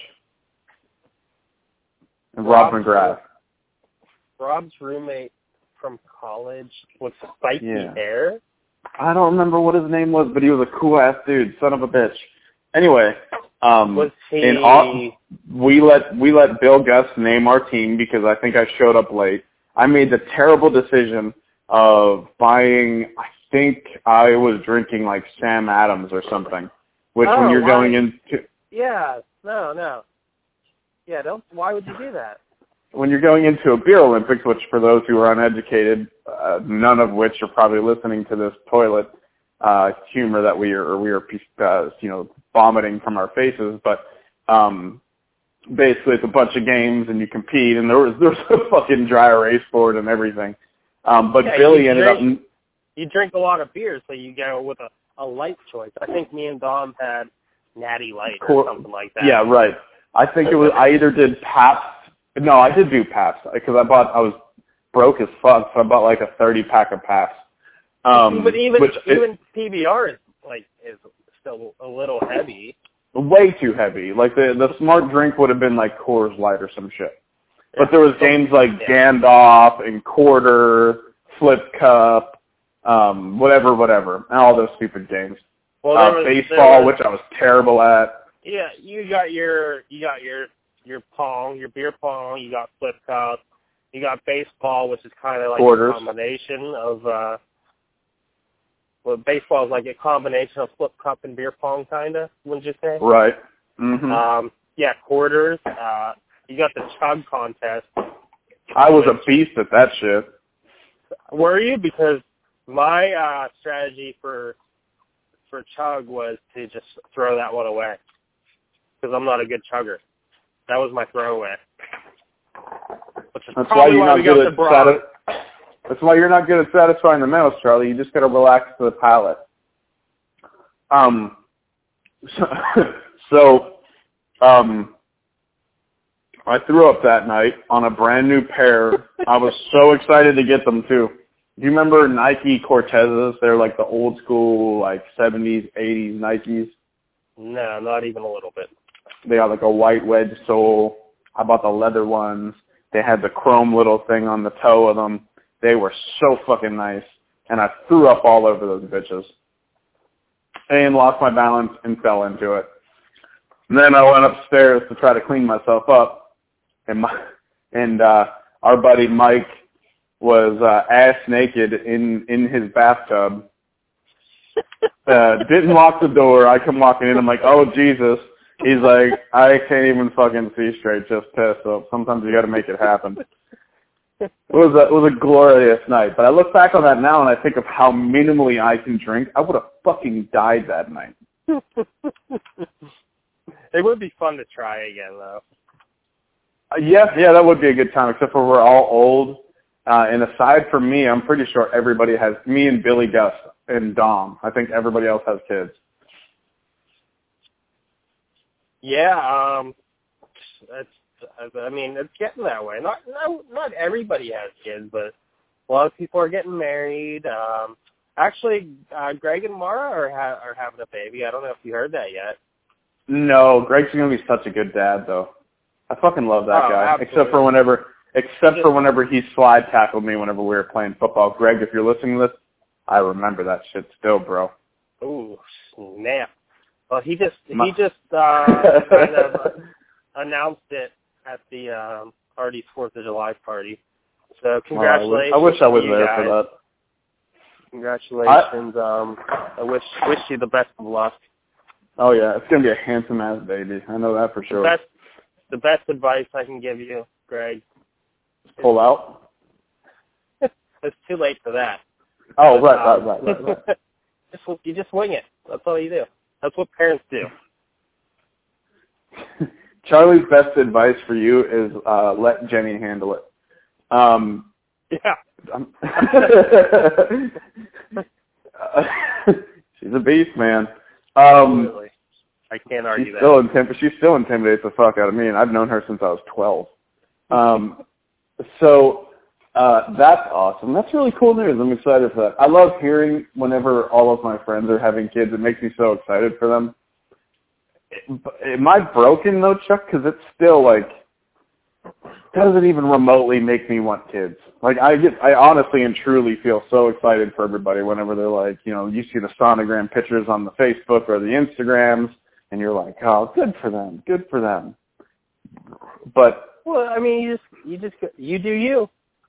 And Rob Rob's McGrath. Rob's roommate from college with spiky yeah. hair? I don't remember what his name was, but he was a cool-ass dude, son of a bitch. Anyway, um, was he... and all, we let we let Bill Gus name our team because I think I showed up late. I made the terrible decision of buying, I think I was drinking like Sam Adams or something, which oh, when you're why? going into... Yeah, no, no. Yeah, don't. Why would you do that? When you're going into a beer Olympics, which for those who are uneducated, uh, none of which are probably listening to this toilet uh, humor that we are, or we are, uh, you know, vomiting from our faces, but um, basically it's a bunch of games and you compete, and there was there was a fucking dry erase board and everything. Um, but yeah, Billy you ended drink, up. You drink a lot of beer, so you go with a, a light choice. I think me and Dom had Natty Light or something like that. Yeah, right. I think it was. I either did Pabst. No, I did do Pabst because I bought. I was broke as fuck, so I bought like a thirty pack of Pabst. Um, but even which even it, P B R is like is still a little heavy. Way too heavy. Like the the smart drink would have been like Coors Light or some shit. Yeah. But there was games like yeah. Gandalf and Quarter, Flip Cup, um, whatever, whatever, and all those stupid games. Well, uh, was, baseball, was, which I was terrible at. Yeah, you got your you got your your pong, your beer pong. You got Flip Cup. You got baseball, which is kind of like Quarters. a combination of. Uh, well, baseball is like a combination of Flip Cup and beer pong, kind of. Wouldn't you say? Right. Mm-hmm. Um, yeah, quarters. Uh, you got the chug contest. I was a beast at that shit. Were you? Because my uh, strategy for for chug was to just throw that one away because I'm not a good chugger. That was my throwaway. Which is That's why you're why not we good got at the bronze. sati- That's why you're not good at satisfying the mouse, Charlie. You just got to relax to the palate. Um. So, so, um, I threw up that night on a brand new pair. I was so excited to get them too. Do you remember Nike Cortezes? They're like the old school, like seventies, eighties Nikes. No, not even a little bit. They got like a white wedge sole. I bought the leather ones. They had the chrome little thing on the toe of them. They were so fucking nice. And I threw up all over those bitches. And lost my balance and fell into it. And then I went upstairs to try to clean myself up. And my, and uh, our buddy Mike was uh, ass naked in, in his bathtub. Uh, didn't lock the door. I come walking in. I'm like, oh, Jesus. He's like, I can't even fucking see straight, just pissed. So sometimes you got to make it happen. It was a, it was a glorious night. But I look back on that now and I think of how minimally I can drink. I would have fucking died that night. It would be fun to try again, though. Uh, yeah, yeah, that would be a good time, except for we're all old. Uh, and aside from me, I'm pretty sure everybody has, me and Billy Gus and Dom. I think everybody else has kids. Yeah, um, it's, I mean, it's getting that way. Not, not, not everybody has kids, but a lot of people are getting married. Um, actually, uh, Greg and Mara are, ha- are having a baby. I don't know if you heard that yet. No, Greg's gonna be such a good dad, though. I fucking love that oh, guy. Absolutely. Except for whenever, except for whenever he slide tackled me whenever we were playing football. Greg, if you're listening to this, I remember that shit still, bro. Ooh, snap. Well, he just My- he just uh, kind of uh, announced it at the um, party's Fourth of July party. So congratulations! Oh, I wish I was to you there guys. for that. Congratulations! I, um, I wish wish you the best of luck. Oh yeah, it's gonna be a handsome ass baby. I know that for sure. The best, the best advice I can give you, Greg. Pull out. It's too late for that. Oh but, right, um, right, right, right, right. just you just wing it. That's all you do. That's what parents do. Charlie's best advice for you is uh, let Jenny handle it. Um, yeah. She's a beast, man. Um, Absolutely. I can't argue she's that. Still intim- she still intimidates the fuck out of me, and I've known her since I was twelve. Um, so uh, that's awesome. That's really cool news. I'm excited for that. I love hearing whenever all of my friends are having kids. It makes me so excited for them. Am I broken, though, Chuck? Because it's still, like, doesn't even remotely make me want kids. Like, I get, I honestly and truly feel so excited for everybody whenever they're like, you know, you see the sonogram pictures on the Facebook or the Instagrams, and you're like, oh, good for them, good for them. But well, I mean, you just, you just, you do you.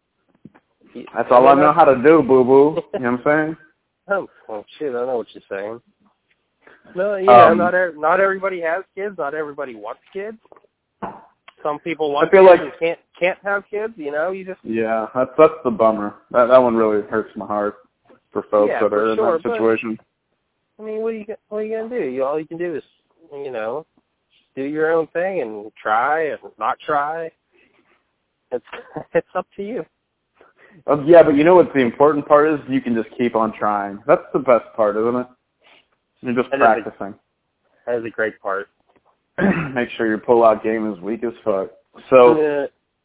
That's all I know how to do, boo-boo. You know what I'm saying? Oh, well, shit, I know what you're saying. No, you know, Um, not er- not everybody has kids. Not everybody wants kids. Some people want I feel kids like- and can't can't have kids. You know, you just Yeah, that's that's the bummer. That that one really hurts my heart for folks Yeah, that for are in sure, that situation. I mean, what are you go- what are you gonna do? You all you can do is, you know, do your own thing and try and not try. It's it's up to you. Um, yeah, but you know what the important part is? You can just keep on trying. That's the best part, isn't it? You're just That is a- practicing. That is a great part. Make sure your pull-out game is weak as fuck. So,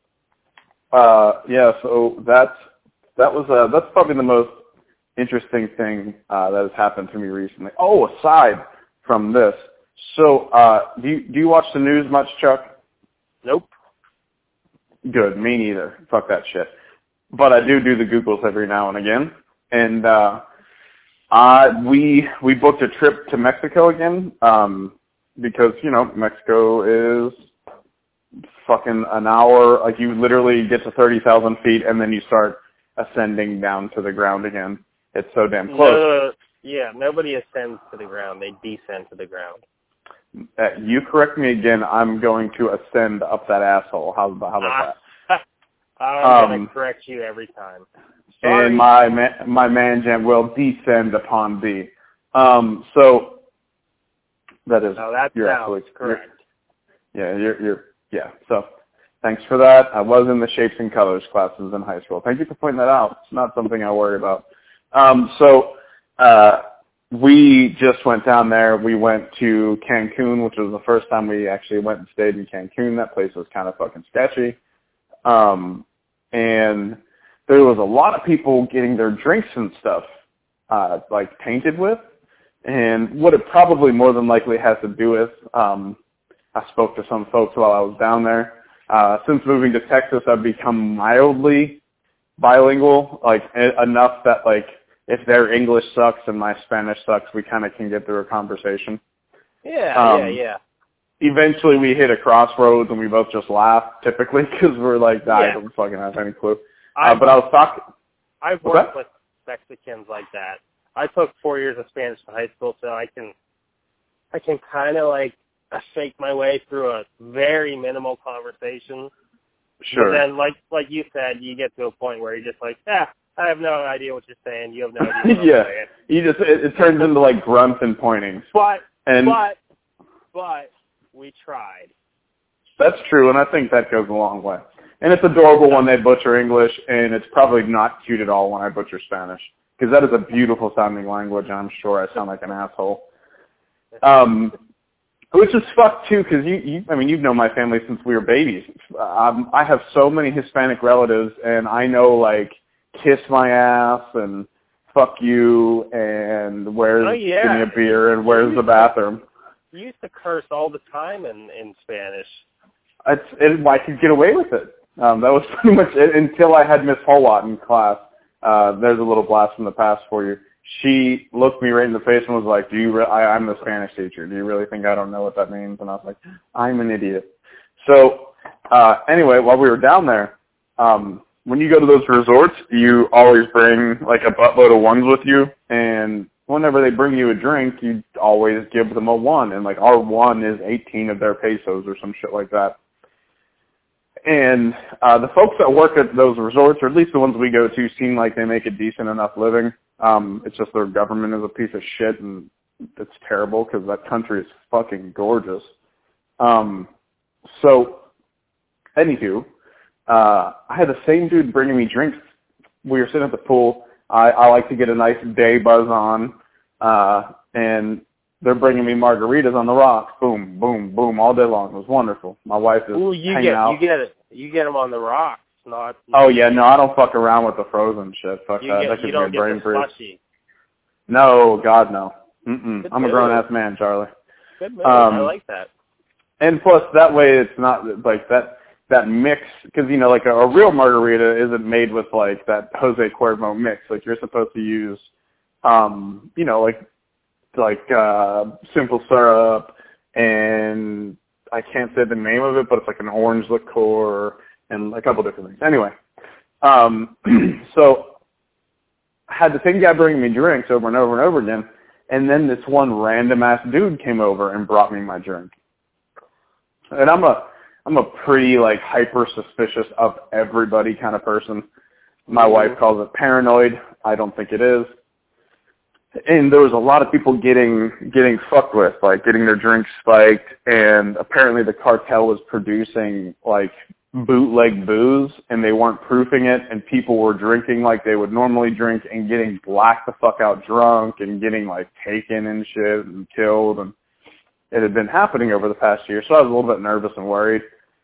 uh, yeah, so that's that was uh, that's probably the most interesting thing uh, that has happened to me recently. Oh, aside from this, so uh, do you do you watch the news much, Chuck? Nope. Good, me neither. Fuck that shit. But I do do the Googles every now and again, and uh, uh, we we booked a trip to Mexico again um, because you know Mexico is fucking an hour. Like you literally get to thirty thousand feet and then you start ascending down to the ground again. It's so damn close. No, yeah, nobody ascends to the ground. They descend to the ground. Uh, you correct me again. I'm going to ascend up that asshole. How, how about that? I'm Um, going to correct you every time. Sorry. And my man, my man Jam will descend upon thee. Um, so that is No, that you're sounds absolutely correct. You're, yeah, you're you're yeah. So thanks for that. I was in the shapes and colors classes in high school. Thank you for pointing that out. It's not something I worry about. Um, so uh, we just went down there. We went to Cancun, which was the first time we actually went and stayed in Cancun. That place was kind of fucking sketchy. Um, and there was a lot of people getting their drinks and stuff, uh, like painted with. And what it probably more than likely has to do with, um, I spoke to some folks while I was down there. Uh, since moving to Texas, I've become mildly bilingual, like e- enough that like if their English sucks and my Spanish sucks, we kind of can get through a conversation. Yeah, um, yeah, yeah. Eventually, we hit a crossroads and we both just laugh, typically, because we're like, nah, Yeah. I don't fucking have any clue. I've, Uh, but I was talking. I've What's worked that? with Mexicans like that. I took four years of Spanish in high school, so I can, I can kind of like shake my way through a very minimal conversation. Sure. But then, like like you said, you get to a point where you're just like, ah, I have no idea what you're saying. You have no idea what yeah. I'm saying. You just it, it turns into like grunts and pointings. But And but but we tried. that's true, and I think that goes a long way. And it's adorable when they butcher English, and it's probably not cute at all when I butcher Spanish, because that is a beautiful sounding language, and I'm sure I sound like an asshole. Um, which is fucked too, because you, you, I mean, you've known my family since we were babies. Um, I have so many Hispanic relatives, and I know like kiss my ass and fuck you and where's Oh, yeah. give me a beer and where's the bathroom. You used to curse all the time in, in Spanish. It's, it, I could get away with it. Um, that was pretty much it until I had Miss Holwatt in class. Uh, there's a little blast from the past for you. She looked me right in the face and was like, "Do you? Re- I, I'm the Spanish teacher. Do you really think I don't know what that means?" And I was like, "I'm an idiot." So uh, anyway, while we were down there, um, when you go to those resorts, you always bring like a buttload of ones with you, and whenever they bring you a drink, you always give them a one, and like our one is eighteen of their pesos or some shit like that. And uh, the folks that work at those resorts, or at least the ones we go to, seem like they make a decent enough living. Um, it's just their government is a piece of shit, and it's terrible because that country is fucking gorgeous. Um, so, anywho, uh, I had the same dude bringing me drinks. We were sitting at the pool. I, I like to get a nice day buzz on, uh, and they're bringing me margaritas on the rocks. Boom, boom, boom, all day long. It was wonderful. My wife is Ooh, you hanging get out. you get it. You get them on the rocks, not. Oh yeah, no, I don't fuck around with the frozen shit. Fuck You that. get, That you gives me don't a get brain the freeze. slushy. No, God no. Mm-mm. Good I'm a move. grown ass man, Charlie. Good move. Um, I like that. And plus, that way it's not like that that mix, because you know, like a, a real margarita isn't made with like that Jose Cuervo mix. Like you're supposed to use, um, you know, like like uh, simple syrup, and I can't say the name of it, but it's like an orange liqueur and a couple different things. Anyway, um, so I had the same guy bringing me drinks over and over and over again, and then this one random ass dude came over and brought me my drink. And I'm a I'm a pretty like hyper suspicious of everybody kind of person. My wife calls it paranoid. I don't think it is. And there was a lot of people getting getting fucked with, like getting their drinks spiked, and apparently the cartel was producing like bootleg booze, and they weren't proofing it, and people were drinking like they would normally drink and getting blacked the fuck out drunk and getting like taken and shit and killed, and it had been happening over the past year, so I was a little bit nervous and worried.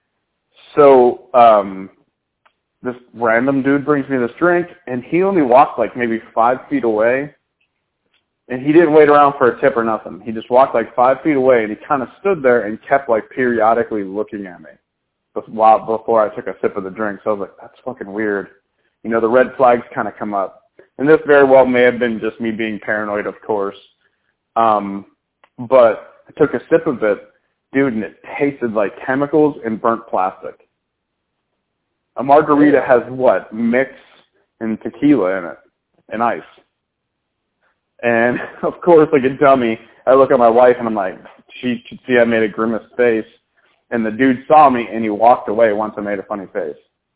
So um, this random dude brings me this drink, and he only walked like maybe five feet away. And he didn't wait around for a tip or nothing. He just walked like five feet away, and he kind of stood there and kept like periodically looking at me while before I took a sip of the drink. So I was like, that's fucking weird. You know, the red flags kind of come up. And this very well may have been just me being paranoid, of course. Um, but I took a sip of it, dude, and it tasted like chemicals and burnt plastic. A margarita has what? Mix and tequila in it and ice. And, of course, like a dummy, I look at my wife, and I'm like, she could see I made a grimace face. And the dude saw me, and he walked away once I made a funny face.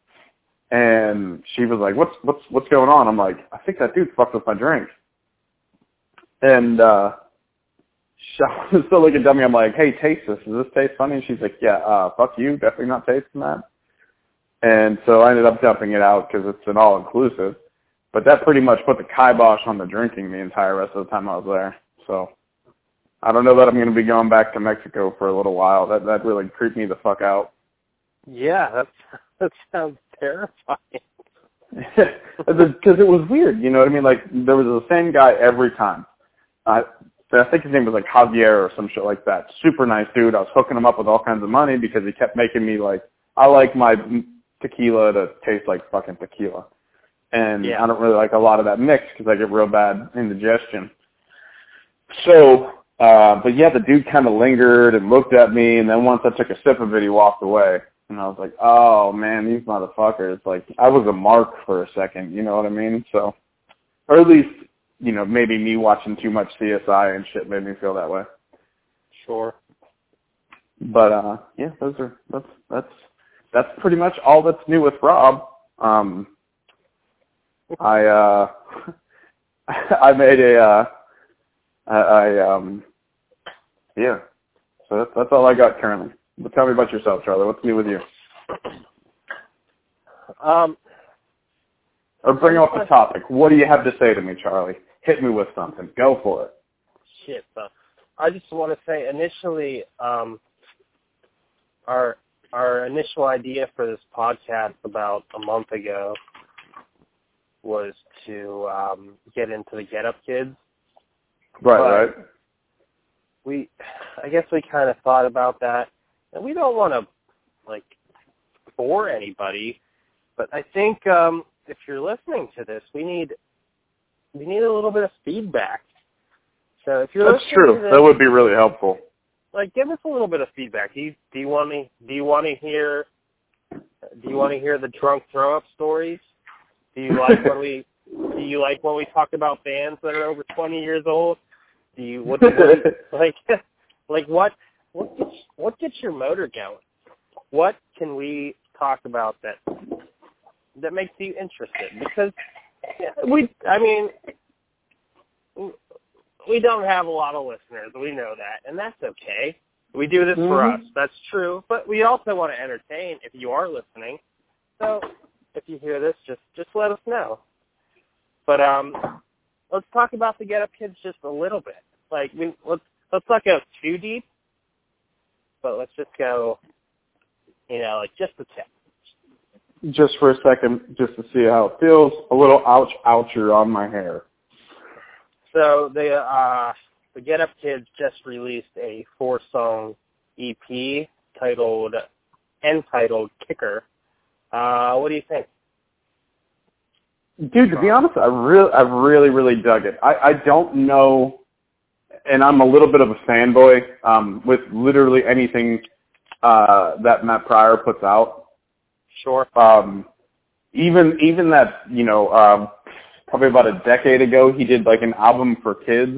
And she was like, what's what's what's going on? I'm like, I think that dude fucked with my drink. And uh, she was still like a dummy. I'm like, hey, taste this. Does this taste funny? And she's like, yeah, uh, fuck you. Definitely not tasting that. And so I ended up dumping it out because it's an all-inclusive. But that pretty much put the kibosh on the drinking the entire rest of the time I was there. So I don't know that I'm going to be going back to Mexico for a little while. That that really creeped me the fuck out. Yeah, that's, that sounds terrifying. Because it was weird, you know what I mean? Like, there was the same guy every time. Uh, I think his name was like Javier or some shit like that. Super nice dude. I was hooking him up with all kinds of money because he kept making me like, I like my tequila to taste like fucking tequila. And yeah. I don't really like a lot of that mix because I get real bad indigestion. So, uh, but yeah, the dude kind of lingered and looked at me, and then once I took a sip of it, he walked away. And I was like, oh, man, these motherfuckers. Like, I was a mark for a second, you know what I mean? So, or at least, you know, maybe me watching too much C S I and shit made me feel that way. Sure. But, uh, yeah, those are, that's, that's, that's pretty much all that's new with Rob. Um, I, uh, I made a, uh, I, I, um, yeah, so that's, that's all I got currently. But tell me about yourself, Charlie. What's new with you? Um, or bring up the topic. What do you have to say to me, Charlie? Hit me with something. Go for it. Shit, though. I just want to say, initially, um, our our initial idea for this podcast about a month ago was to um, get into the Get Up Kids. Right, but right. We, I guess we kind of thought about that, and we don't want to, like, bore anybody, but I think um, if you're listening to this, we need we need a little bit of feedback. So if you're That's listening true. to this, that would be really helpful. Like, give us a little bit of feedback. Do you, do you want me? Do you want to hear? Do you want to hear the drunk throw up stories? Do you like when we? Do you like when we talk about bands that are over twenty years old? Do you what? what like, like what? What gets what gets your motor going? What can we talk about that that makes you interested? Because we, I mean, we don't have a lot of listeners. We know that, and that's okay. We do this mm-hmm. for us. That's true. But we also want to entertain if you are listening. So if you hear this, just just let us know. But um, let's talk about the Get Up Kids just a little bit. Like, we, let's let's not go too deep, but let's just go, you know, like just the tip. Just for a second, just to see how it feels. A little ouch, oucher on my hair. So the uh, the Get Up Kids just released a four-song E P titled, entitled Kicker. Uh, what do you think? Dude, to be honest, I really, I really, really dug it. I, I don't know, and I'm a little bit of a fanboy um, with literally anything uh, that Matt Pryor puts out. Sure. Um, even even that, you know, um, probably about a decade ago, he did like an album for kids,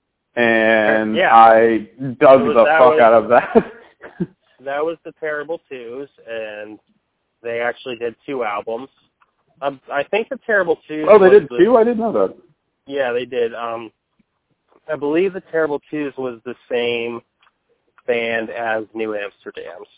and yeah. I dug was, the fuck was, out of that. That was the Terrible Twos, and they actually did two albums. Um, I think the Terrible Twos. Oh, they did the, two? I didn't know that. Yeah, they did. Um, I believe the Terrible Twos was the same band as New Amsterdam's.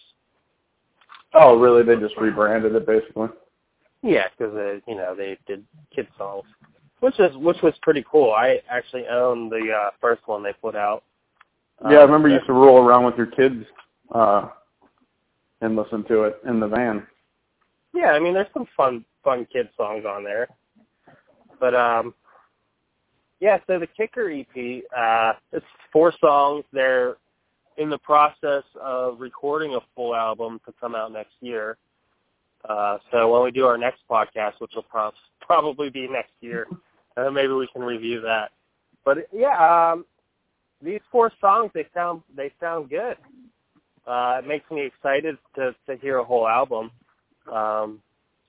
Oh, really? They just rebranded it, basically. Yeah, because you know they did kid songs, which is which was pretty cool. I actually own the uh, first one they put out. Yeah, um, I remember you used to roll around with your kids uh, and listen to it in the van. Yeah, I mean, there's some fun, fun kid songs on there. But, um, yeah, so the Kicker E P, uh, it's four songs. They're in the process of recording a full album to come out next year. Uh, so when we do our next podcast, which will pro- probably be next year, uh, maybe we can review that. But, yeah, um, these four songs, they sound they sound good. Uh, it makes me excited to, to hear a whole album. Um,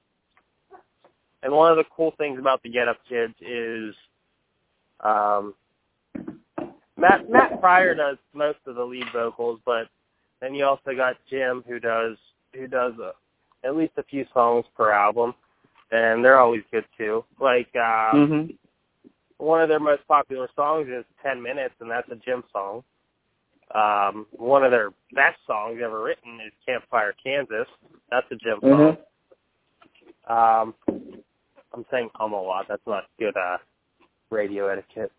and one of the cool things about the Get Up Kids is um, Matt Matt Pryor does most of the lead vocals, but then you also got Jim who does who does a, at least a few songs per album, and they're always good too. Like um, mm-hmm. one of their most popular songs is ten minutes, and that's a Jim song. Um, one of their best songs ever written is Campfire, Kansas. That's a Jim song. Mm-hmm. Um, I'm saying um a lot. That's not good uh, radio etiquette.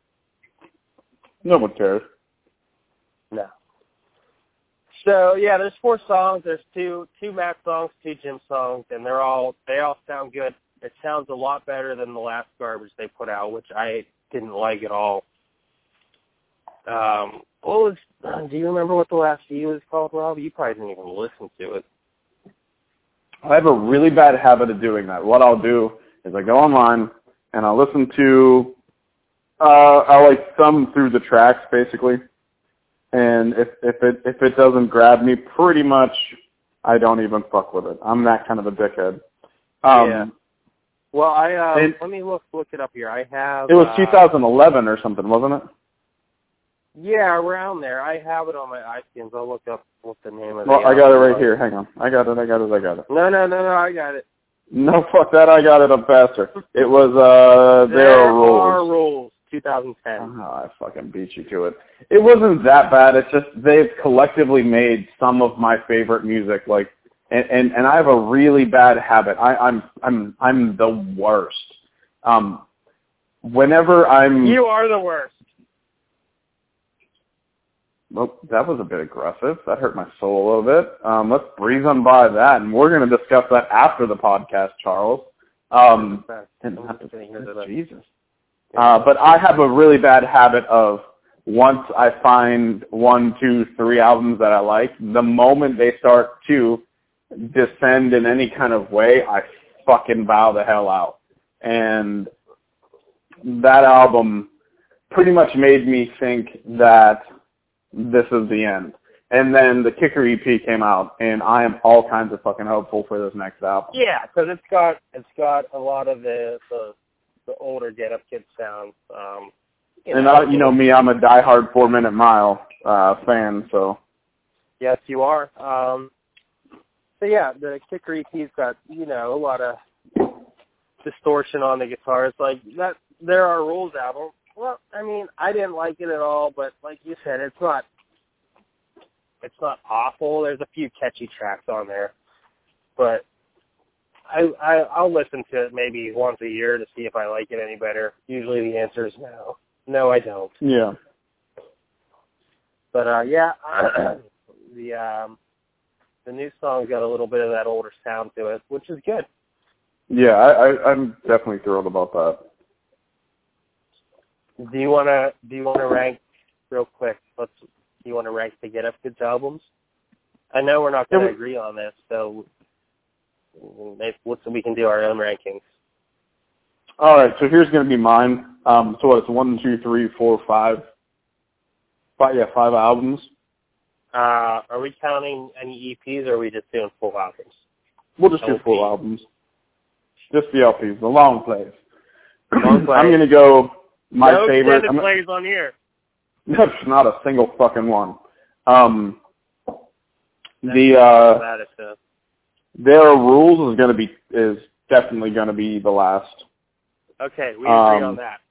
No one cares. No. So yeah, there's four songs. There's two two Matt songs, two Jim songs, and they're all they all sound good. It sounds a lot better than the last garbage they put out, which I didn't like at all. Um, what was? Do you remember what the last E P was called, Rob? You probably didn't even listen to it. I have a really bad habit of doing that. What I'll do is I go online and I'll listen to, uh, I'll like thumb through the tracks basically, and if if it if it doesn't grab me, pretty much I don't even fuck with it. I'm that kind of a dickhead. Um, yeah. Well, I uh, and, let me look look it up here. I have. It was uh, two thousand eleven or something, wasn't it? Yeah, around there. I have it on my iTunes. I'll look up what the name of it is. Well, I got it right here. Hang on. I got it, I got it, I got it. No, no, no, no, I got it. No, fuck that. I got it up faster. It was, uh, There, there Are Rules. Are Rules, twenty ten. Oh, I fucking beat you to it. It wasn't that bad. It's just they've collectively made some of my favorite music. Like, and, and, and I have a really bad habit. I, I'm, I'm, I'm the worst. Um, whenever I'm... You are the worst. Well, that was a bit aggressive. That hurt my soul a little bit. Um, let's breeze on by that, and we're going to discuss that after the podcast, Charles. Um, and not to, Jesus. Uh, but I have a really bad habit of once I find one, two, three albums that I like, the moment they start to descend in any kind of way, I fucking bow the hell out. And that album pretty much made me think that this is the end. And then the Kicker E P came out, and I am all kinds of fucking hopeful for this next album. Yeah, because it's got it's got a lot of the the, the older Get Up Kids sounds. Um, you and know, uh, you know me, I'm a diehard Four Minute Mile uh, fan, so. Yes, you are. Um, so yeah, the Kicker E P's got you know a lot of distortion on the guitars, like that. There Are Rules album. Well, I mean, I didn't like it at all, but like you said, it's not it's not awful. There's a few catchy tracks on there, but I, I I'll listen to it maybe once a year to see if I like it any better. Usually the answer is no. No, I don't. Yeah. But uh, yeah, the um, the new song's got a little bit of that older sound to it, which is good. Yeah, I, I, I'm definitely thrilled about that. Do you wanna do you wanna rank real quick? Let's. Do you want to rank the Get Up Kids albums? I know we're not going to agree on this, so maybe we can do our own rankings. All right, so here's going to be mine. Um, so what, it's one, two, three, four, five, five, yeah, five albums. Uh, are we counting any E Ps, or are we just doing full albums? We'll just do L P. full albums. Just the L Ps, the long plays. Long plays. I'm going to go my no favorite. No extended plays on here. That's not a single fucking one. Um, the uh, There Are Rules is going to be is definitely going to be the last. Okay, we agree um, on that.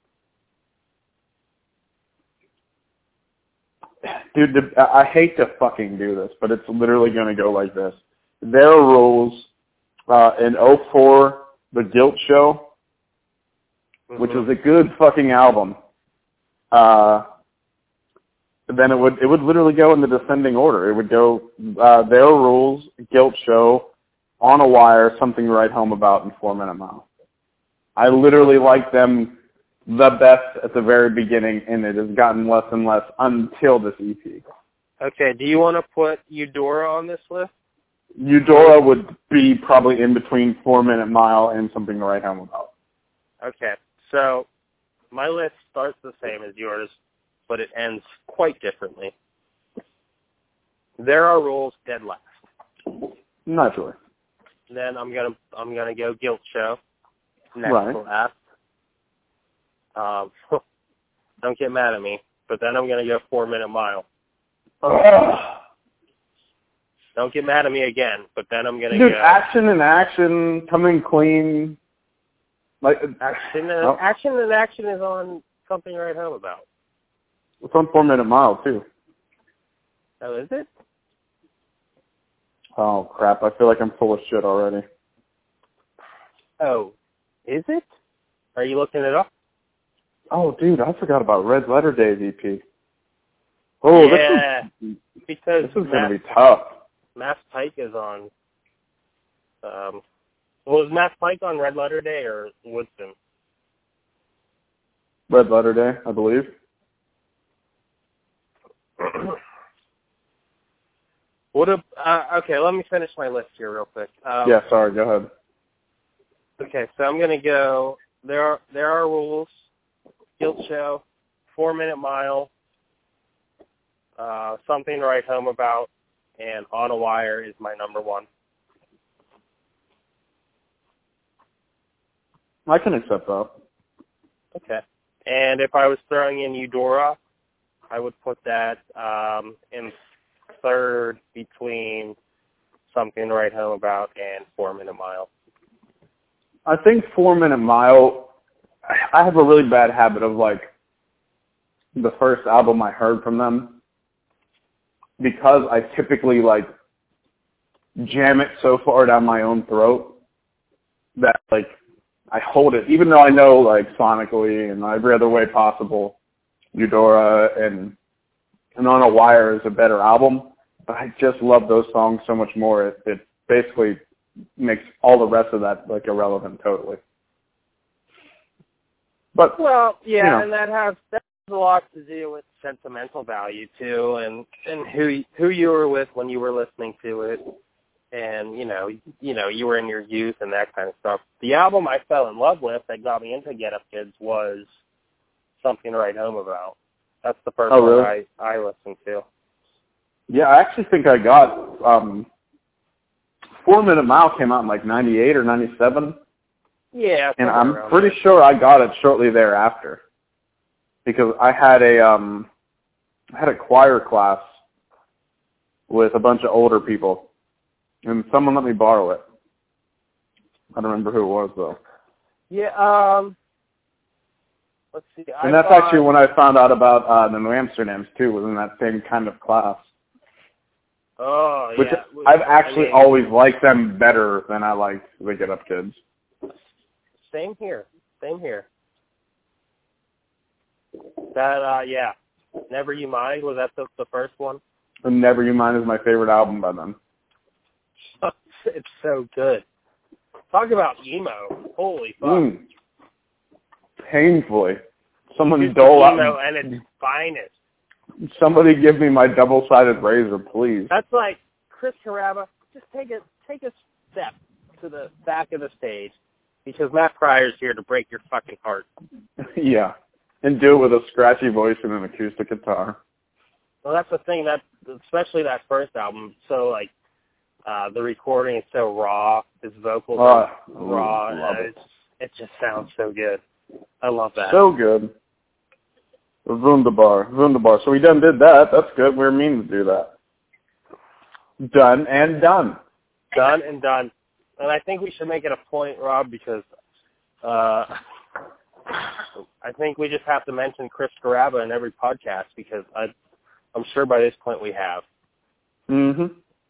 Dude, the, I hate to fucking do this, but it's literally going to go like this. There Are Rules, uh, in oh four, The Guilt Show, mm-hmm. which was a good fucking album. Uh, then it would it would literally go in the descending order. It would go uh, There Are Rules, Guilt Show, On a Wire, Something to Write Home About, and Four Minute Mile. I literally like them the best at the very beginning, and it has gotten less and less until this E P. Okay, do you want to put Eudora on this list? Eudora would be probably in between Four Minute Mile and Something to Write Home About. Okay, so my list starts the same as yours, but it ends quite differently. There Are Rules, dead last. Naturally. Then I'm gonna I'm gonna go Guilt Show next right. to last. Um, don't get mad at me, but then I'm gonna go Four Minute Mile. Ugh. Don't get mad at me again, but then I'm gonna Dude, go. action and action, coming clean. Like action and oh. action and action is on Something to Write Home About. It's on Four Minute Mile too. Oh, is it? Oh crap! I feel like I'm full of shit already. Oh, is it? Are you looking it up? Oh, dude, I forgot about Red Letter Days E P. Oh, yeah, this is because this is going to be tough. Mass Pike is on. Um, was Mass Pike on Red Letter Day or Woodson? Red Letter Day, I believe. What a, uh, okay, let me finish my list here real quick. Um, yeah, sorry, go ahead. Okay, so I'm going to go, there are, there are rules, Guilt Show, Four Minute Mile, uh, Something to Write Home About, and On a Wire is my number one. I can accept that. Okay. And if I was throwing in Eudora, I would put that um, in third between Something to Write Home About and Four Minute Mile. I think Four Minute Mile, I have a really bad habit of, like, the first album I heard from them, because I typically, like, jam it so far down my own throat that, like, I hold it, even though I know, like, sonically and every other way possible, Eudora and, and On a Wire is a better album, but I just love those songs so much more. It, it basically makes all the rest of that, like, irrelevant totally. But, well, yeah, you know. and that has, that has a lot to do with sentimental value, too, and, and who who you were with when you were listening to it. And, you know, you know, you were in your youth and that kind of stuff. The album I fell in love with that got me into Get Up Kids was Something to Write Home About. That's the first oh, really? one I, I listened to. Yeah, I actually think I got, um, Four Minute Mile came out in like ninety-eight or ninety-seven. Yeah. And I'm around pretty there. sure I got it shortly thereafter. Because I had a, um, I had a choir class with a bunch of older people. And someone let me borrow it. I don't remember who it was, though. Yeah, um, let's see. And I that's bought, actually when I found out about uh, the New Amsterdams, too, was in that same kind of class. Oh, Which yeah. I've actually I mean, always liked them better than I liked the Get Up Kids. Same here. Same here. That, uh, yeah. Never You Mind, was that the, the first one? And Never You Mind is my favorite album by them. It's so good. Talk about emo. Holy fuck. Mm. Painfully. Someone It's dole out. emo and its finest. Somebody give me my double-sided razor, please. That's like, Chris Carrabba, just take a, take a step to the back of the stage, because Matt Pryor's here to break your fucking heart. Yeah. And do it with a scratchy voice and an acoustic guitar. Well, that's the thing, that especially that first album, so, like, uh, the recording is so raw, his vocals Uh, are raw, love and it. it's, it just sounds so good. I love that. So good. Wunderbar. Wunderbar. So we done did that. That's good. We were meaning to do that. Done and done. Done and done. And I think we should make it a point, Rob, because uh, I think we just have to mention Chris Carrabba in every podcast, because I, I'm sure by this point we have. Mm-hmm.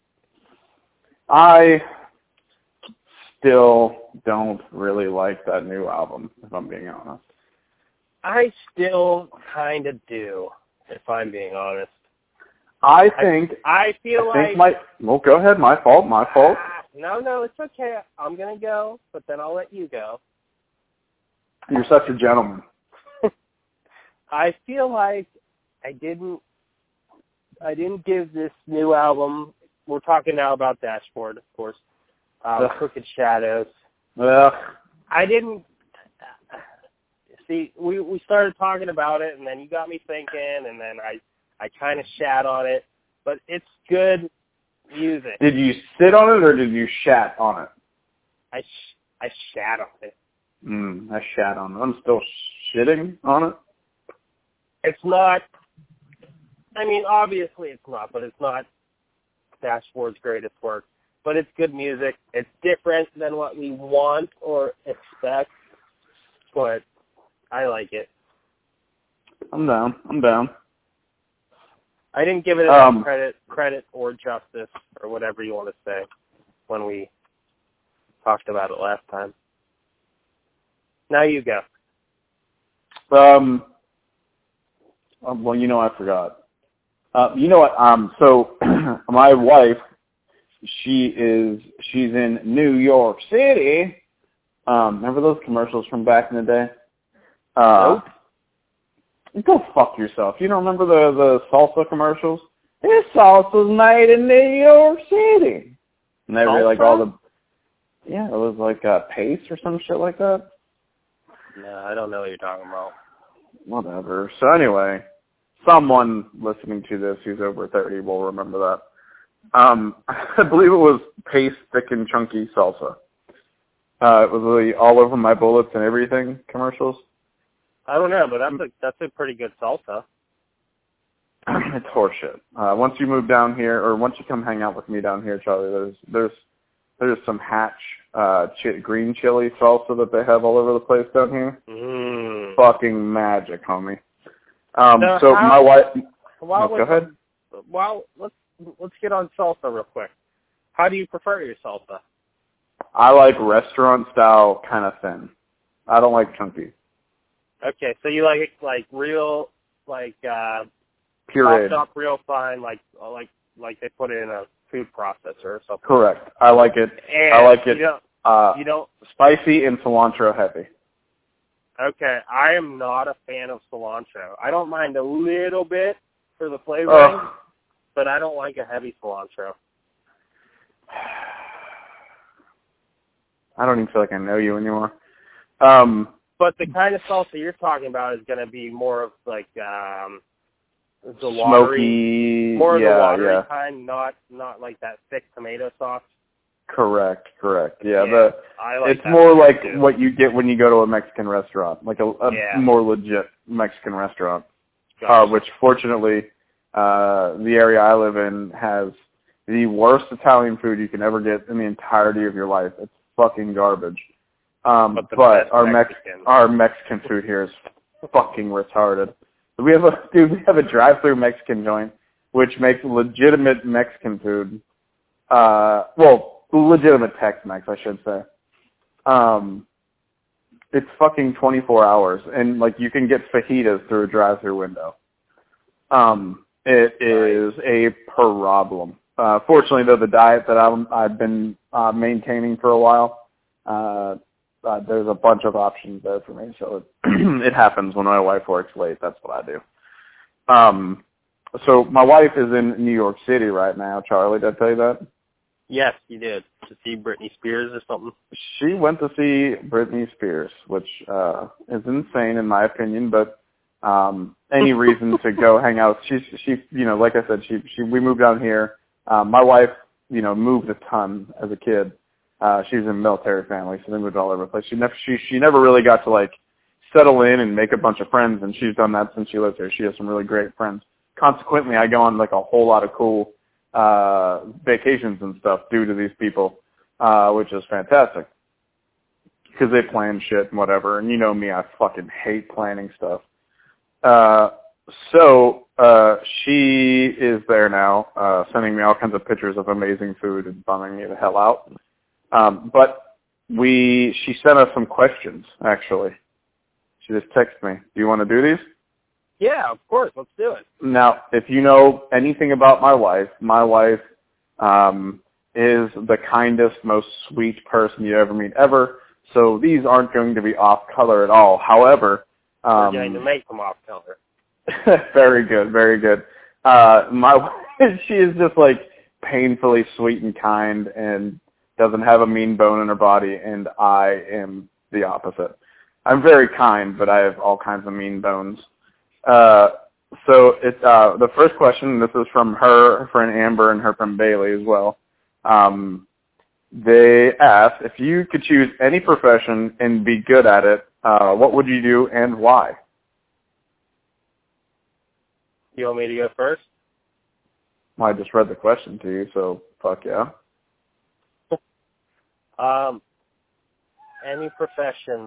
I still don't really like that new album, if I'm being honest. I still kind of do, if I'm being honest. I think... I, I feel I like... think my... Well, go ahead. My fault. My fault. Ah, no, no, it's okay. I'm going to go, but then I'll let you go. You're such a gentleman. I feel like I didn't... I didn't give this new album... We're talking now about Dashboard, of course. Um, Crooked Shadows. Well, I didn't... See, we, we started talking about it, and then you got me thinking, and then I, I kind of shat on it. But it's good music. did you sit on it or did you shat on it? I, sh- I shat on it. Mm, I shat on it. I'm still shitting on it. It's not... I mean, obviously it's not, but it's not Dashboard's greatest work. But it's good music. It's different than what we want or expect, but I like it. I'm down. I'm down. I didn't give it Um, enough credit, credit or justice, or whatever you want to say, when we talked about it last time. Now you go. Um. um, Well, you know, I forgot. Uh, you know what? Um. So, my wife, she is she's in New York City. Um. Remember those commercials from back in the day? Uh, Nope. Go fuck yourself. You don't remember the the salsa commercials? this sauce was made in New York City. And they were like all the, yeah, it was like uh, paste or some shit like that. No, I don't know what you're talking about. Whatever. So anyway, someone listening to this who's over thirty will remember that. Um, I believe it was paste, thick and chunky salsa. Uh, it was really all over my bullets and everything commercials. I don't know, but that's a that's a pretty good salsa. It's horseshit. Uh, once you move down here, or once you come hang out with me down here, Charlie, there's there's there's some Hatch uh, ch- green chili salsa that they have all over the place down here. Mm. Fucking magic, homie. Um, so so how, my wife. While no, go ahead. Well, let's let's get on salsa real quick. How do you prefer your salsa? I like restaurant style, kind of thin. I don't like chunky. Okay, so you like it like real, like uh, pureed, chopped up real fine, like like like they put it in a food processor or something. Correct. I like it. And I like it. You don't, uh, you don't spicy and cilantro heavy. Okay, I am not a fan of cilantro. I don't mind a little bit for the flavoring, Ugh. but I don't like a heavy cilantro. I don't even feel like I know you anymore. Um, but the kind of salsa you're talking about is going to be more of like um, the smoky, watery, more of yeah, the watery yeah. kind, not not like that thick tomato sauce. Correct, correct. Yeah, yeah the I like it's that more like too. what you get when you go to a Mexican restaurant, like a, a yeah. more legit Mexican restaurant. Gotcha. Uh, which fortunately, uh, the area I live in has the worst Italian food you can ever get in the entirety of your life. It's fucking garbage. Um, but but our Mex- Mexican. our Mexican food here is fucking retarded. We have a dude. We have a drive-through Mexican joint, which makes legitimate Mexican food. Uh, well, legitimate Tex-Mex, I should say. Um, it's fucking twenty-four hours, and like you can get fajitas through a drive-through window. Um, it is a problem. Uh, fortunately, though, the diet that I'm, I've been uh, maintaining for a while, uh, uh, there's a bunch of options there for me. So it, it happens when my wife works late. That's what I do. Um, so my wife is in New York City right now. Charlie, did I tell you that? Yes, you did. To see Britney Spears or something? She went to see Britney Spears, which uh, is insane in my opinion, but um, any reason to go hang out. She's, she, you know, like I said, she, she, we moved down here. Um, my wife, you know, moved a ton as a kid. Uh, she was in a military family, so they moved all over the place. She never, she, she never really got to like settle in and make a bunch of friends, and she's done that since she lives here. She has some really great friends. Consequently, I go on like a whole lot of cool uh, vacations and stuff due to these people, uh, which is fantastic because they plan shit and whatever. And you know me, I fucking hate planning stuff. Uh, so uh, she is there now, uh, sending me all kinds of pictures of amazing food and bumming me the hell out. Um, but we, she sent us some questions, actually. She just texted me. Do you want to do these? Yeah, of course. Let's do it. Now, if you know anything about my wife, my wife um, is the kindest, most sweet person you ever meet ever. So these aren't going to be off color at all. However, um, we're going to make them off color. very good, very good. Uh, my wife, she is just like painfully sweet and kind and doesn't have a mean bone in her body, and I am the opposite. I'm very kind, but I have all kinds of mean bones. Uh, so it's uh, the first question. This is from her, her friend Amber, and her friend Bailey as well. Um, they asked if you could choose any profession and be good at it, uh, what would you do and why? You want me to go first? Well, I just read the question to you, so fuck yeah. um, any profession.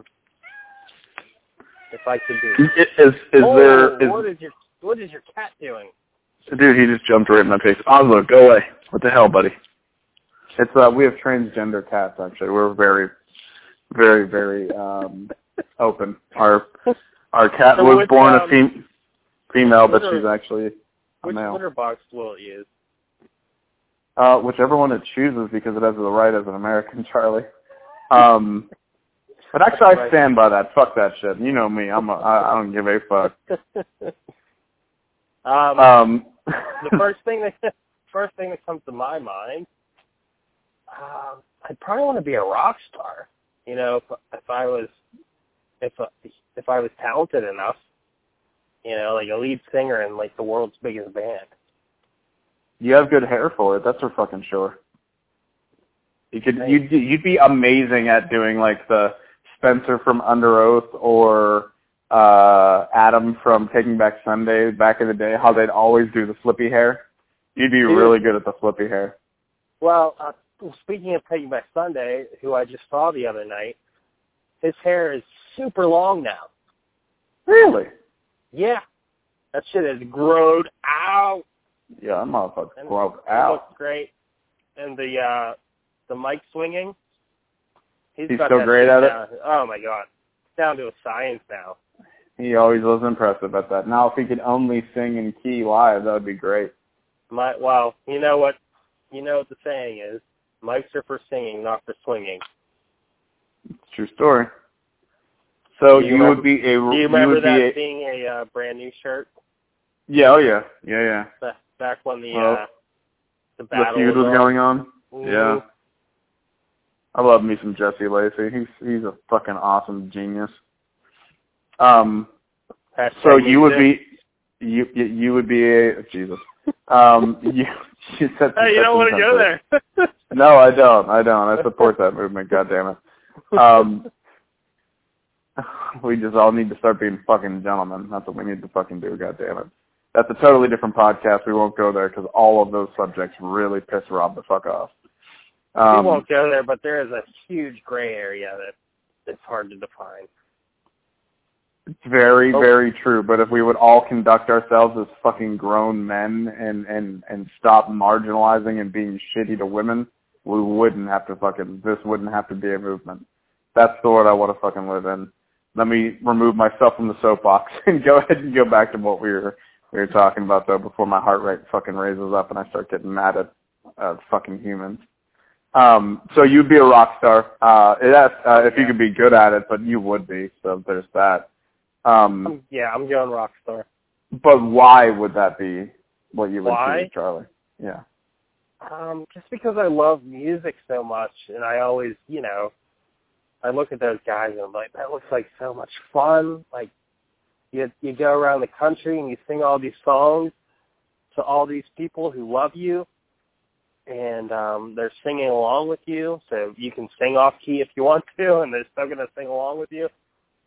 If I could do. Is, is, is oh, there? Is, what is your What is your cat doing? Dude, he just jumped right in my face. Oslo, go away. What the hell, buddy? It's uh, we have transgender cats. Actually, we're very, very, very um, open. Our our cat so was which, born um, a fem- female, but litter, she's actually a which male. Which litter box will it use? Uh, whichever one it chooses, because it has the right as an American, Charlie. Um. But actually, I stand by that. Fuck that shit. You know me. I'm a, I, I don't give a fuck. um, um, the first thing that first thing that comes to my mind, uh, I'd probably want to be a rock star. You know, if, if I was if if I was talented enough, you know, like a lead singer in like the world's biggest band. You have good hair for it. That's for fucking sure. You could you'd you'd be amazing at doing like the Spencer from Under Oath or uh Adam from Taking Back Sunday back in the day. How they'd always do the flippy hair. You'd be Dude. really good at the flippy hair. Well, uh, speaking of Taking Back Sunday, who I just saw the other night, his hair is super long now. Really? Yeah, that shit has grown out. Yeah, that motherfucker And grown it out. looks great. And the uh, the mic swinging, he's, He's got so that great shit at it? down. Oh my god, it's down to a science now. He always was impressive at that. Now, if he could only sing in key live, that would be great. My well, you know what, you know what the saying is: mics are for singing, not for swinging. It's a true story. So Do you, you remember, would be a. Do you you remember would that be a, being a uh, brand new shirt? Yeah. Oh yeah. Yeah. Yeah. Back, back when the well, uh, the battle the feud was, was going on. Mm-hmm. Yeah. I love me some Jesse Lacey. He's he's a fucking awesome genius. Um. Hashtag So you would music. be you you, you would be a Jesus. Um. You you said. Hey, you don't want to go there. No, I don't. I don't. I support that movement. God damn it. Um. We just all need to start being fucking gentlemen. That's what we need to fucking do. God damn it. That's a totally different podcast. We won't go there because all of those subjects really piss Rob the fuck off. Um, we won't go there, but there is a huge gray area that it's hard to define. It's very, Oh. very true. But if we would all conduct ourselves as fucking grown men and, and, and stop marginalizing and being shitty to women, we wouldn't have to fucking, this wouldn't have to be a movement. That's the world I want to fucking live in. Let me remove myself from the soapbox and go ahead and go back to what we were we were talking about, though, before my heart rate fucking raises up and I start getting mad at uh, fucking humans. Um, so you'd be a rock star. Uh, it has, uh, if you could be good at it, but you would be, so there's that. Um, Um, yeah, I'm going rock star. but why would that be what you would Why? choose, Charlie? Yeah. Um, just because I love music so much, and I always, you know, I look at those guys and I'm like, that looks like so much fun. Like, you you go around the country and you sing all these songs to all these people who love you, and um, they're singing along with you, so you can sing off key if you want to, and they're still going to sing along with you.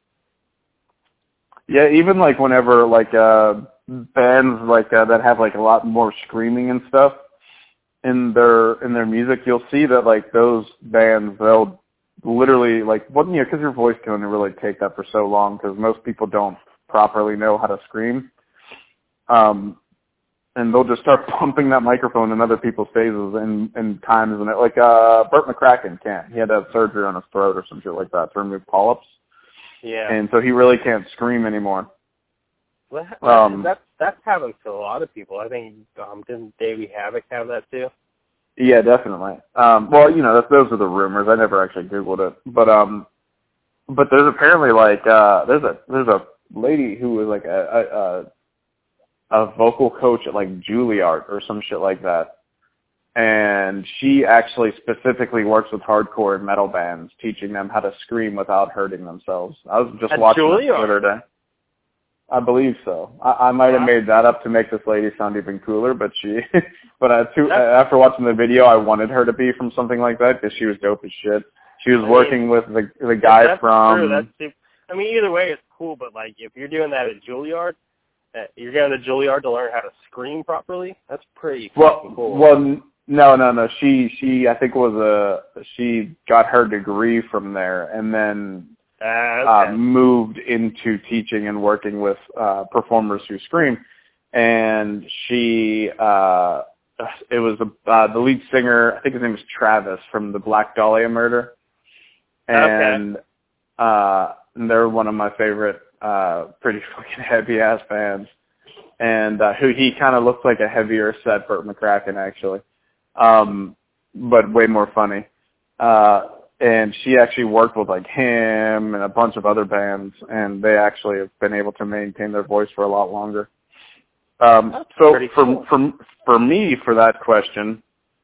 Yeah, even like whenever like uh bands like uh, that have like a lot more screaming and stuff in their in their music, you'll see that like those bands, they'll literally like what you know because your voice can only really take that for so long because most people don't properly know how to scream. Um, and they'll just start pumping that microphone in other people's faces and in times and it like uh Burt McCracken can't. He had to have surgery on his throat or some shit like that to remove polyps. Yeah. And so he really can't scream anymore. Well, that, Um, that's that's happened to a lot of people. I think um, didn't Davey Havoc have that too? Yeah, definitely. Um, well, you know, that's, those are the rumors. I never actually Googled it, but um, but there's apparently like uh, there's a there's a lady who was like a a, a vocal coach at like Juilliard or some shit like that, and she actually specifically works with hardcore and metal bands, teaching them how to scream without hurting themselves. I was just At watching Juilliard? this the other day. I believe so. I, I might have Wow. made that up to make this lady sound even cooler, but she, but uh, too, uh, after watching the video, I wanted her to be from something like that because she was dope as shit. She was I working mean, with the the guy that's from. True. That's super, I mean, either way, it's cool. But like, if you're doing that at Juilliard, uh, you're going to Juilliard to learn how to scream properly. That's pretty well, fucking cool. well, n- no, no, no. She, she, I think was a. She got her degree from there, and then. Uh, Uh, okay. moved into teaching and working with uh, performers who scream, and she uh, it was the, uh, the lead singer. I think his name was Travis from the Black Dahlia Murder, and Okay. uh, they're one of my favorite, uh, pretty fucking heavy ass bands, and uh, who he kind of looks like a heavier set Burt McCracken actually, um, but way more funny. Uh, And she actually worked with like him and a bunch of other bands, and they actually have been able to maintain their voice for a lot longer. Um, That's so pretty for cool. for for me, for that question,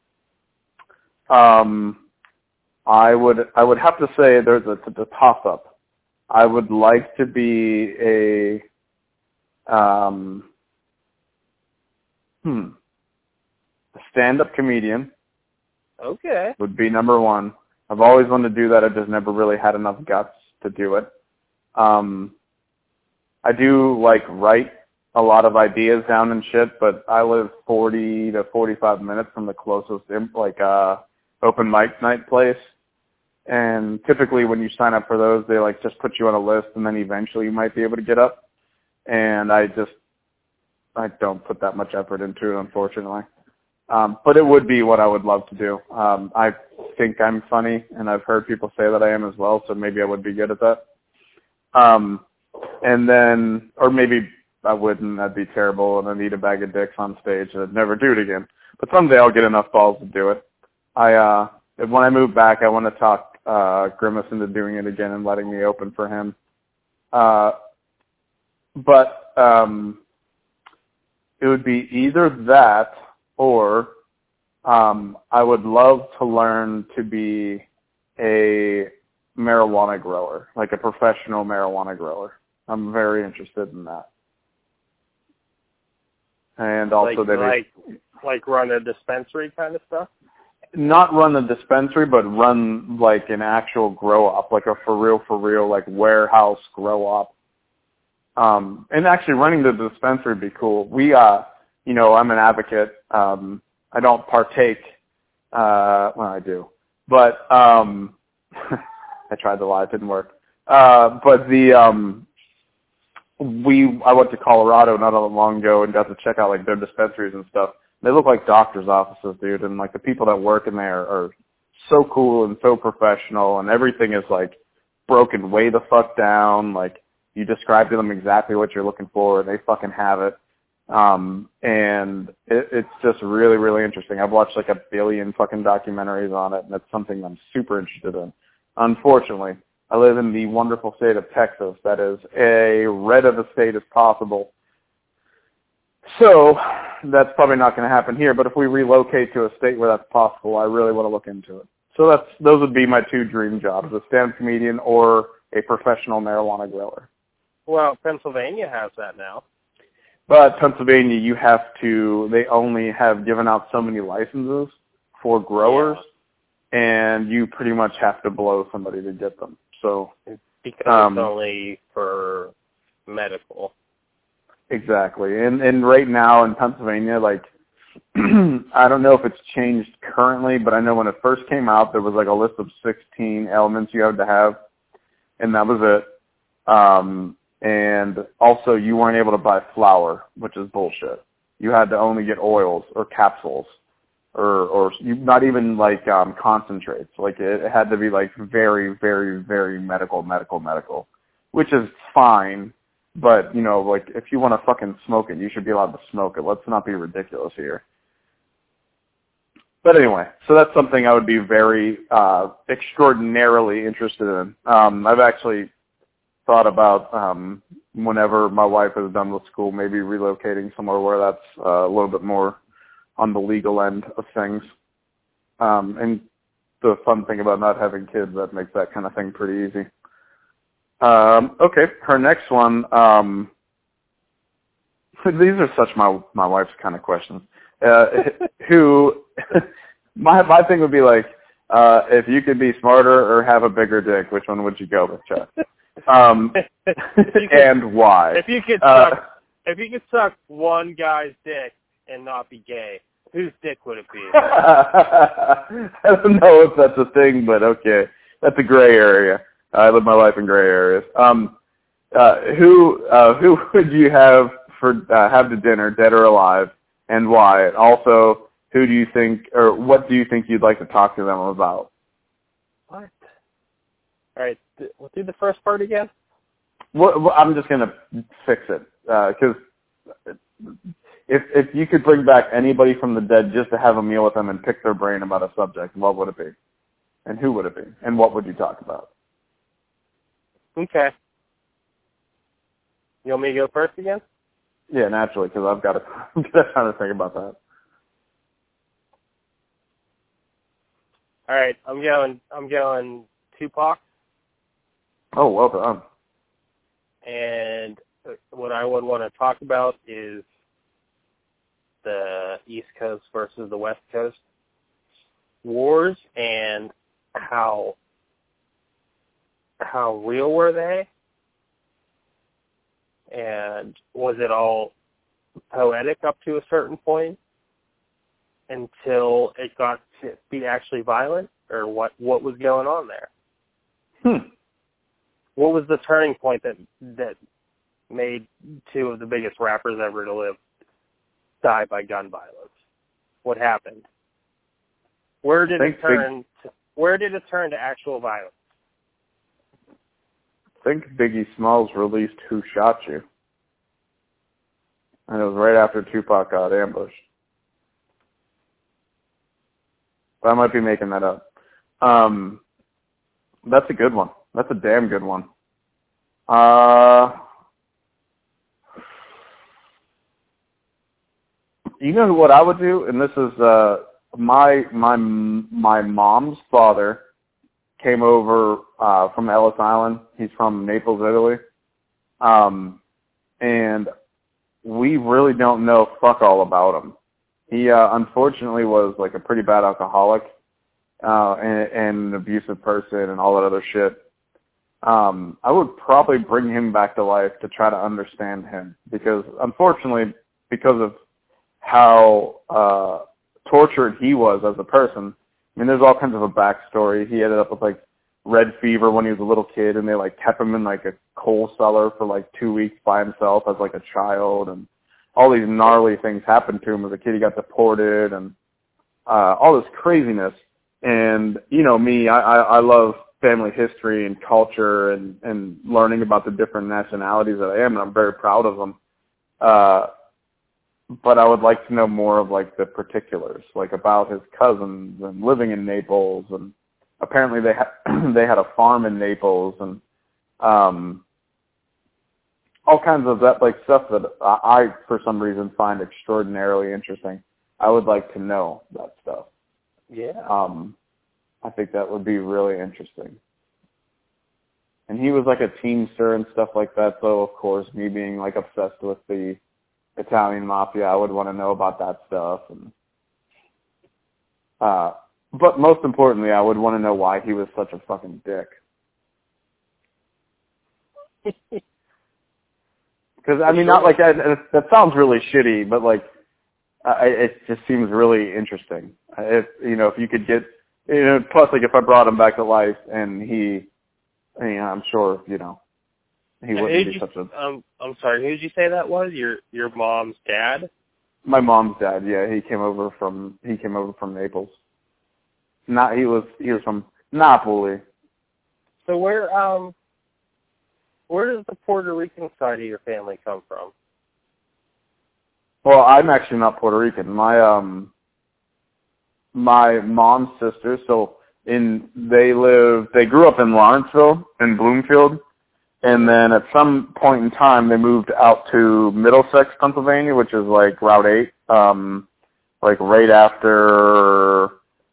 um, I would I would have to say there's a, a toss up. I would like to be a um, hmm, a stand-up comedian. Okay. Would be number one. I've always wanted to do that. I've just never really had enough guts to do it. Um, I do like write a lot of ideas down and shit, but I live forty to forty-five minutes from the closest like uh, open mic night place. And typically when you sign up for those, they like just put you on a list and then eventually you might be able to get up. And I just, I don't put that much effort into it, unfortunately. Um, but it would be what I would love to do. Um, I think I'm funny, and I've heard people say that I am as well, so maybe I would be good at that. Um, and then, or maybe I wouldn't. That'd be terrible, and I'd eat a bag of dicks on stage, and I'd never do it again. But someday I'll get enough balls to do it. I, uh, when I move back, I want to talk uh, Grimace into doing it again and letting me open for him. Uh, but um, it would be either that or um, I would love to learn to be a marijuana grower, like a professional marijuana grower. I'm very interested in that. And also like, that like, like run a dispensary kind of stuff? Not run a dispensary, but run like an actual grow op, like a for real, for real, like warehouse grow op. Um, and actually running the dispensary would be cool. We, uh, you know, I'm an advocate. Um, I don't partake. Uh, well, I do, but um, I tried to lie. It didn't work. Uh, but the um, we I went to Colorado not long ago and got to check out like their dispensaries and stuff. They look like doctors' offices, dude, and like the people that work in there are so cool and so professional, and everything is like broken way the fuck down. Like you describe to them exactly what you're looking for, and they fucking have it. Um, and it, it's just really, really interesting. I've watched like a billion fucking documentaries on it, and it's something I'm super interested in. Unfortunately, I live in the wonderful state of Texas that is as red of a state as possible. So that's probably not going to happen here, but if we relocate to a state where that's possible, I really want to look into it. So that's those would be my two dream jobs, a stand-up comedian or a professional marijuana grower. Well, Pennsylvania has that now. But Pennsylvania, you have to, they only have given out so many licenses for growers, yeah. and you pretty much have to blow somebody to get them. So Because um, it's only for medical. Exactly. And and right now in Pennsylvania, like, I don't know if it's changed currently, but I know when it first came out, there was like a list of sixteen elements you had to have, and that was it. Um, and also you weren't able to buy flour, which is bullshit. You had to only get oils or capsules or, or you, not even like um, concentrates. Like it, it had to be like very, very, very medical, medical, medical, which is fine. But, you know, like, if you want to fucking smoke it, you should be allowed to smoke it. Let's not be ridiculous here. But anyway, so that's something I would be very uh, extraordinarily interested in. Um, I've actually thought about um, whenever my wife is done with school, maybe relocating somewhere where that's uh, a little bit more on the legal end of things. Um, and the fun thing about not having kids, that makes that kind of thing pretty easy. Um, okay, her next one, um, these are such my my wife's kind of questions. Uh, who, my my thing would be like, uh, if you could be smarter or have a bigger dick, which one would you go with, Chuck? Um, could, and why? If you could uh, suck, if you could suck one guy's dick and not be gay, whose dick would it be? I don't know if that's a thing, but okay, that's a gray area. I live my life in gray areas. Um, uh, who uh, who would you have for uh, have to dinner, dead or alive, and why? Also, who do you think, or what do you think you'd like to talk to them about? What? All right, th- we'll do the first part again. Well, well I'm just gonna fix it because uh, if if you could bring back anybody from the dead just to have a meal with them and pick their brain about a subject, what would it be, and who would it be, and what would you talk about? Okay. You want me to go first again? Yeah, naturally, because I've got to, I'm trying to think about that. All right, I'm going. I'm going Tupac. Oh, well done. And what I would want to talk about is the East Coast versus the West Coast wars and how how real were they? And was it all poetic up to a certain point until it got to be actually violent? Or what, what was going on there? Hmm. What was the turning point that that made two of the biggest rappers ever to live die by gun violence? What happened? Where did it turn to, where did it turn to actual violence? I think Biggie Smalls released Who Shot You. And it was right after Tupac got ambushed. But I might be making that up. Um, that's a good one. That's a damn good one. Uh, you know what I would do? And this is uh, my my my mom's father came over uh, from Ellis Island. He's from Naples, Italy. Um, and we really don't know fuck all about him. He uh, unfortunately was like a pretty bad alcoholic uh, and, and an abusive person and all that other shit. Um, I would probably bring him back to life to try to understand him because unfortunately, because of how uh, tortured he was as a person, I mean, there's all kinds of a backstory. He ended up with like red fever when he was a little kid, and they like kept him in like a coal cellar for like two weeks by himself as like a child, and all these gnarly things happened to him as a kid. He got deported, and uh, all this craziness. And you know me, I, I, I love family history and culture and, and learning about the different nationalities that I am, and I'm very proud of them. Uh, but I would like to know more of like the particulars, like about his cousins and living in Naples, and apparently they had they had a farm in Naples, and um, all kinds of that like stuff that I, for some reason, find extraordinarily interesting. I would like to know that stuff. Yeah. Um, I think that would be really interesting. And he was like a teamster and stuff like that, so of course, me being like obsessed with the Italian mafia, I would want to know about that stuff. And uh, but most importantly, I would want to know why he was such a fucking dick. Because I mean, not like that. That sounds really shitty, but like, I, it just seems really interesting. If you know, if you could get, you know, plus like if I brought him back to life and he, I mean, I'm sure you know, he wouldn't who'd be you, such a. Um, I'm sorry. Who did you say that was? Your your mom's dad? My mom's dad. Yeah, he came over from he came over from Naples. Not he was he was from Napoli. So where um where does the Puerto Rican side of your family come from? Well, I'm actually not Puerto Rican. My um my mom's sister, so in they live they grew up in Lawrenceville in Bloomfield, and then at some point in time they moved out to Middlesex, Pennsylvania, which is like Route eight, um like right after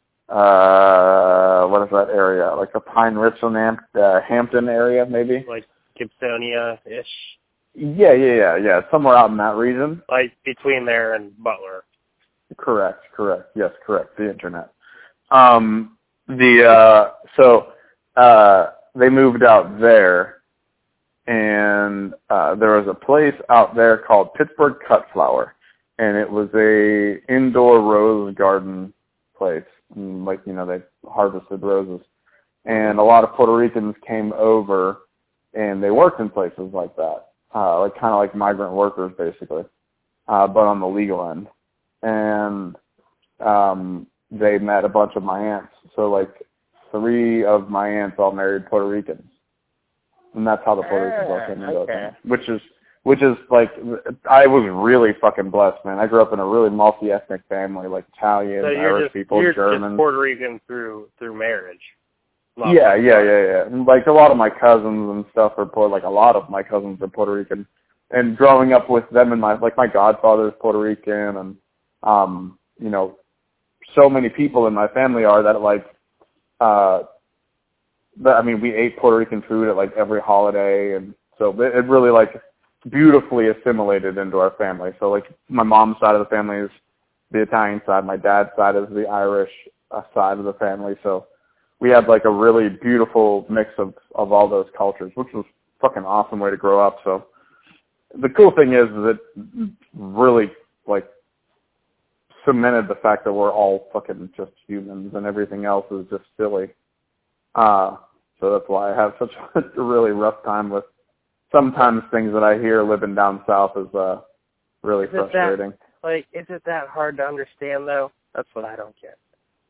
uh what is that area? Like the Pine Ridge and uh, Hampton area maybe? Like Gibsonia-ish? Yeah, yeah, yeah, yeah. Somewhere out in that region. Like between there and Butler. Correct, correct. Yes, correct. The internet. Um, the uh, so uh, they moved out there, and uh, there was a place out there called Pittsburgh Cut Flower, and it was a indoor rose garden place. And, like you know, they harvested roses, and a lot of Puerto Ricans came over, and they worked in places like that, uh, like kind of like migrant workers, basically, uh, but on the legal end. And um, they met a bunch of my aunts. So like three of my aunts all married Puerto Ricans, and that's how the Puerto Ricans all came into okay. it. Which is which is like I was really fucking blessed, man. I grew up in a really multi-ethnic family, like Italians, so you're Irish just, people, you're Germans. just Puerto Rican through through marriage. Not yeah, yeah, yeah, yeah. And like a lot of my cousins and stuff are Puerto. Like a lot of my cousins are Puerto Rican. and growing up with them and my, like my godfather is Puerto Rican and, um, you know, so many people in my family are that like, uh, that, I mean, we ate Puerto Rican food at like every holiday. And so it, it really like beautifully assimilated into our family. So like my mom's side of the family is the Italian side. My dad's side is the Irish uh, side of the family. So we had like a really beautiful mix of, of all those cultures, which was a fucking awesome way to grow up. So the cool thing is that it really like cemented the fact that we're all fucking just humans and everything else is just silly. Uh, so that's why I have such a really rough time with sometimes things that I hear living down south is uh, really is frustrating. That, like, is it that hard to understand though? That's what I don't get.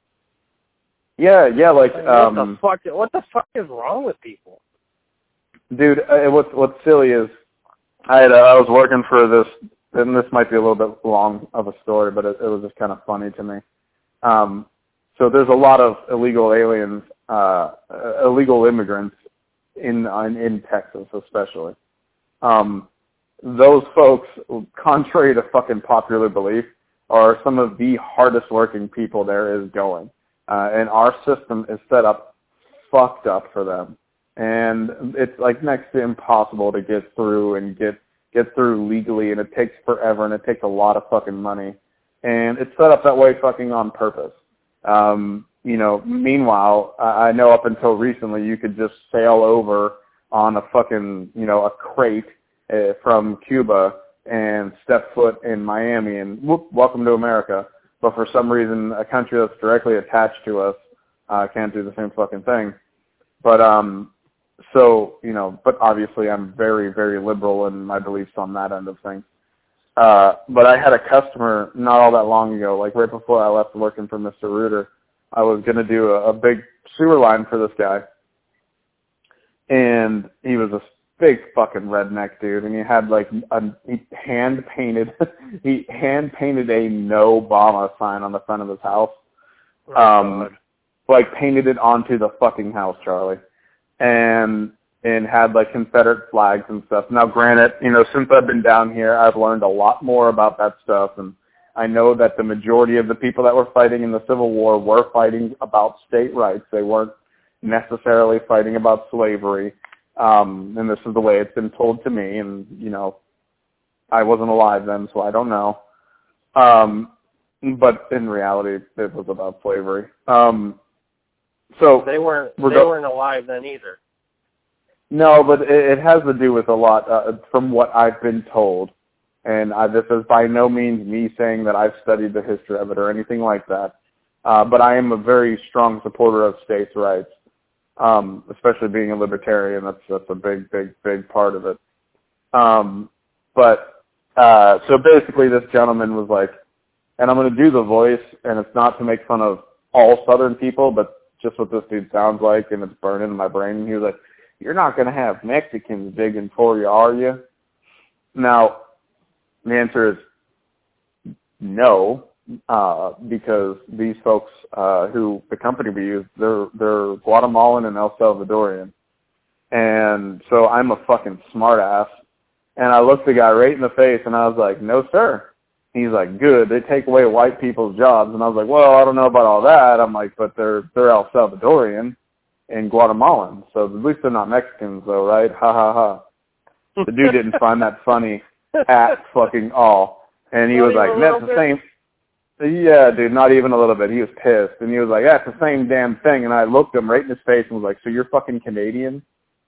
Yeah, yeah, like, like um, what the fuck? What the fuck is wrong with people? Dude, uh, what's what's silly is I had uh, I was working for this, and this might be a little bit long of a story, but it, it was just kind of funny to me. Um, so there's a lot of illegal aliens, uh, illegal immigrants in in, in Texas, especially. Um, those folks, contrary to fucking popular belief, are some of the hardest working people there is going. Uh, and our system is set up fucked up for them. And it's like next to impossible to get through and get get through legally, and it takes forever, and it takes a lot of fucking money. And it's set up that way fucking on purpose. Um, you know, meanwhile, I know up until recently you could just sail over on a fucking, you know, a crate uh, from Cuba and step foot in Miami and whoop, welcome to America. But for some reason, a country that's directly attached to us uh, can't do the same fucking thing. But, um, so, you know, but obviously I'm very, very liberal in my beliefs on that end of things. Uh, but I had a customer not all that long ago, like right before I left working for Mister Reuter, I was going to do a, a big sewer line for this guy. And he was a big fucking redneck dude, and he had like a he hand painted he hand painted a no Obama sign on the front of his house. Oh, um God. Like painted it onto the fucking house, Charlie. And and had like Confederate flags and stuff. Now granted, you know, since I've been down here I've learned a lot more about that stuff, and I know that the majority of the people that were fighting in the Civil War were fighting about state rights. They weren't necessarily fighting about slavery. Um, and this is the way it's been told to me, and, you know, I wasn't alive then, so I don't know. Um, but in reality, it was about slavery. Um, so they weren't they go- weren't alive then either. No, but it, it has to do with a lot, uh, from what I've been told. And I, this is by no means me saying that I've studied the history of it or anything like that. Uh, but I am a very strong supporter of states' rights. Um, especially being a libertarian, that's that's a big, big, big part of it. Um, but uh, so basically, this gentleman was like, and I'm going to do the voice, and it's not to make fun of all Southern people, but just what this dude sounds like, and it's burning in my brain. And he was like, "You're not going to have Mexicans digging for you, are you?" Now, the answer is no. Uh, because these folks uh, who the company we use, they're they're Guatemalan and El Salvadorian, and so I'm a fucking smart ass. And I looked the guy right in the face, and I was like, "No, sir." He's like, "Good. They take away white people's jobs." And I was like, "Well, I don't know about all that." I'm like, "But they're they're El Salvadorian and Guatemalan, so at least they're not Mexicans, though, right?" Ha ha ha. The dude didn't find that funny at fucking all, and he was like, "That's the same." Yeah, dude, not even a little bit. He was pissed. And he was like, that's the same damn thing. And I looked him right in his face and was like, so you're fucking Canadian?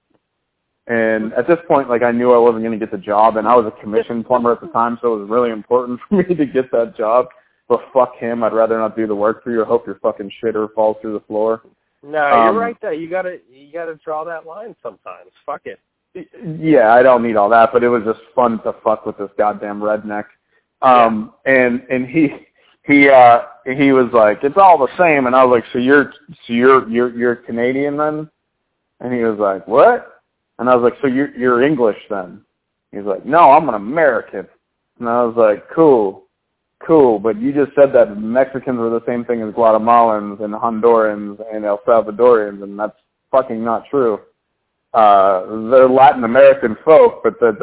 And at this point, like, I knew I wasn't going to get the job. And I was a commission plumber at the time, so it was really important for me to get that job. But fuck him. I'd rather not do the work for you. I hope your fucking shitter falls through the floor. No, um, you're right there. You gotta, you gotta draw that line sometimes. Fuck it. Yeah, I don't need all that, but it was just fun to fuck with this goddamn redneck. Um, yeah. and, and he... He uh he was like, it's all the same, and I was like, so you're so you're you're you're Canadian then? And he was like, what? And I was like, so you're you're English then? He's like, no, I'm an American. And I was like, cool, cool, but you just said that Mexicans were the same thing as Guatemalans and Hondurans and El Salvadorians, and that's fucking not true. Uh, they're Latin American folk, but that, that's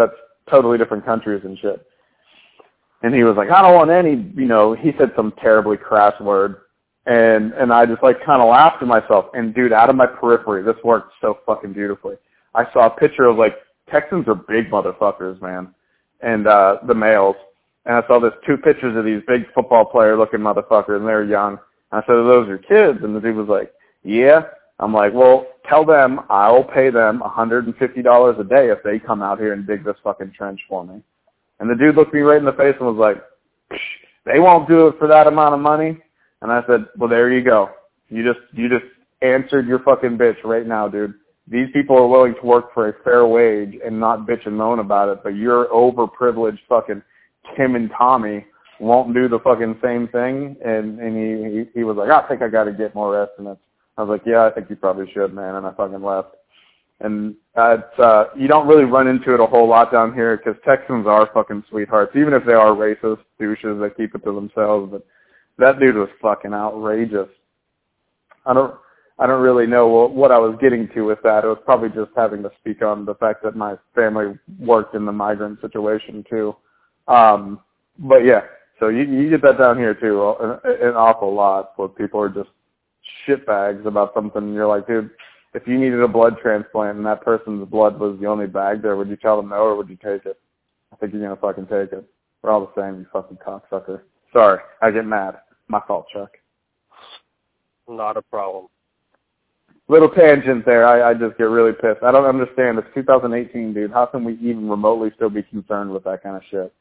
totally different countries and shit. And he was like, I don't want any, you know, he said some terribly crass word. And and I just like kind of laughed to myself. And dude, out of my periphery, this worked so fucking beautifully. I saw a picture of like, Texans are big motherfuckers, man. And uh, the males. And I saw this two pictures of these big football player looking motherfuckers, and they're young. And I said, are those your kids? And the dude was like, yeah. I'm like, well, tell them I'll pay them one hundred fifty dollars a day if they come out here and dig this fucking trench for me. And the dude looked me right in the face and was like, they won't do it for that amount of money. And I said, well, there you go. You just you just answered your fucking bitch right now, dude. These people are willing to work for a fair wage and not bitch and moan about it, but your overprivileged fucking Tim and Tommy won't do the fucking same thing. And, and he, he, he was like, I think I got to get more estimates. I was like, yeah, I think you probably should, man. And I fucking left. And uh, it's, uh, you don't really run into it a whole lot down here because Texans are fucking sweethearts, even if they are racist douches that keep it to themselves. But that dude was fucking outrageous. I don't, I don't really know what, what I was getting to with that. It was probably just having to speak on the fact that my family worked in the migrant situation too. Um, but yeah, so you, you get that down here too, an, an awful lot where people are just shitbags about something. And you're like, dude, if you needed a blood transplant and that person's blood was the only bag there, would you tell them no or would you take it? I think you're going to fucking take it. We're all the same, you fucking cocksucker. Sorry, I get mad. My fault, Chuck. Not a problem. Little tangent there. I, I just get really pissed. I don't understand. It's two thousand eighteen, dude. How can we even remotely still be concerned with that kind of shit?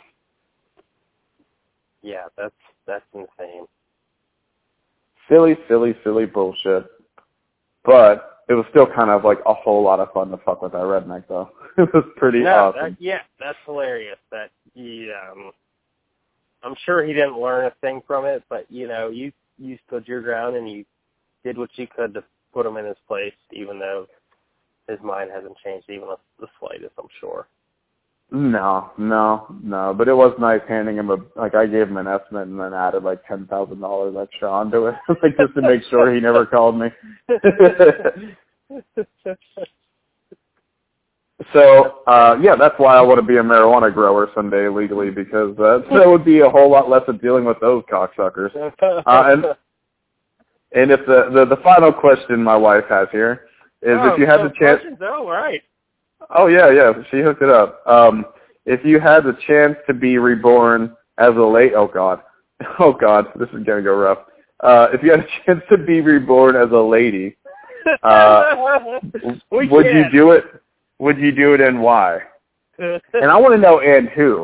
Yeah, that's that's insane. Silly, silly, silly bullshit. But it was still kind of like a whole lot of fun to fuck with that redneck, though. It was pretty no, awesome. That, yeah, that's hilarious. That he, um, I'm sure he didn't learn a thing from it, but you know, you you stood your ground and you did what you could to put him in his place, even though his mind hasn't changed even the slightest, I'm sure. No, no, no. But it was nice handing him a, like, I gave him an estimate and then added like ten thousand dollars extra onto it, like just to make sure he never called me. So, uh, yeah, that's why I want to be a marijuana grower someday legally, because uh, that would be a whole lot less of dealing with those cocksuckers. Uh, and, and if the, the, the final question my wife has here is oh, if you had so the chance... questions? Oh, right. Oh, yeah, yeah, she hooked it up. Um, if you had the chance to be reborn as a late... Oh, God. Oh, God, this is going to go rough. Uh, if you had a chance to be reborn as a lady, uh, would can. you do it? Would you do it and why? And I want to know and who.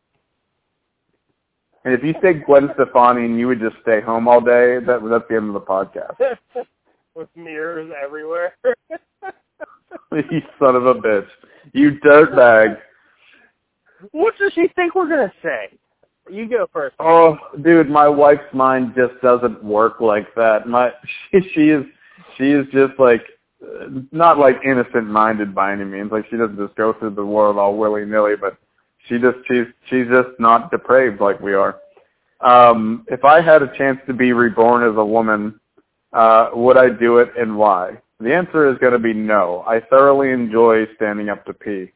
And if you say Gwen Stefani and you would just stay home all day, that, that's the end of the podcast. With mirrors everywhere. You son of a bitch. You dirtbag. What does she think we're going to say? You go first. Oh, dude, my wife's mind just doesn't work like that. My she, she is she is just like not like innocent-minded by any means. Like she doesn't just go through the world all willy-nilly, but she just she's she's just not depraved like we are. Um, if I had a chance to be reborn as a woman, uh, would I do it and why? The answer is going to be no. I thoroughly enjoy standing up to pee.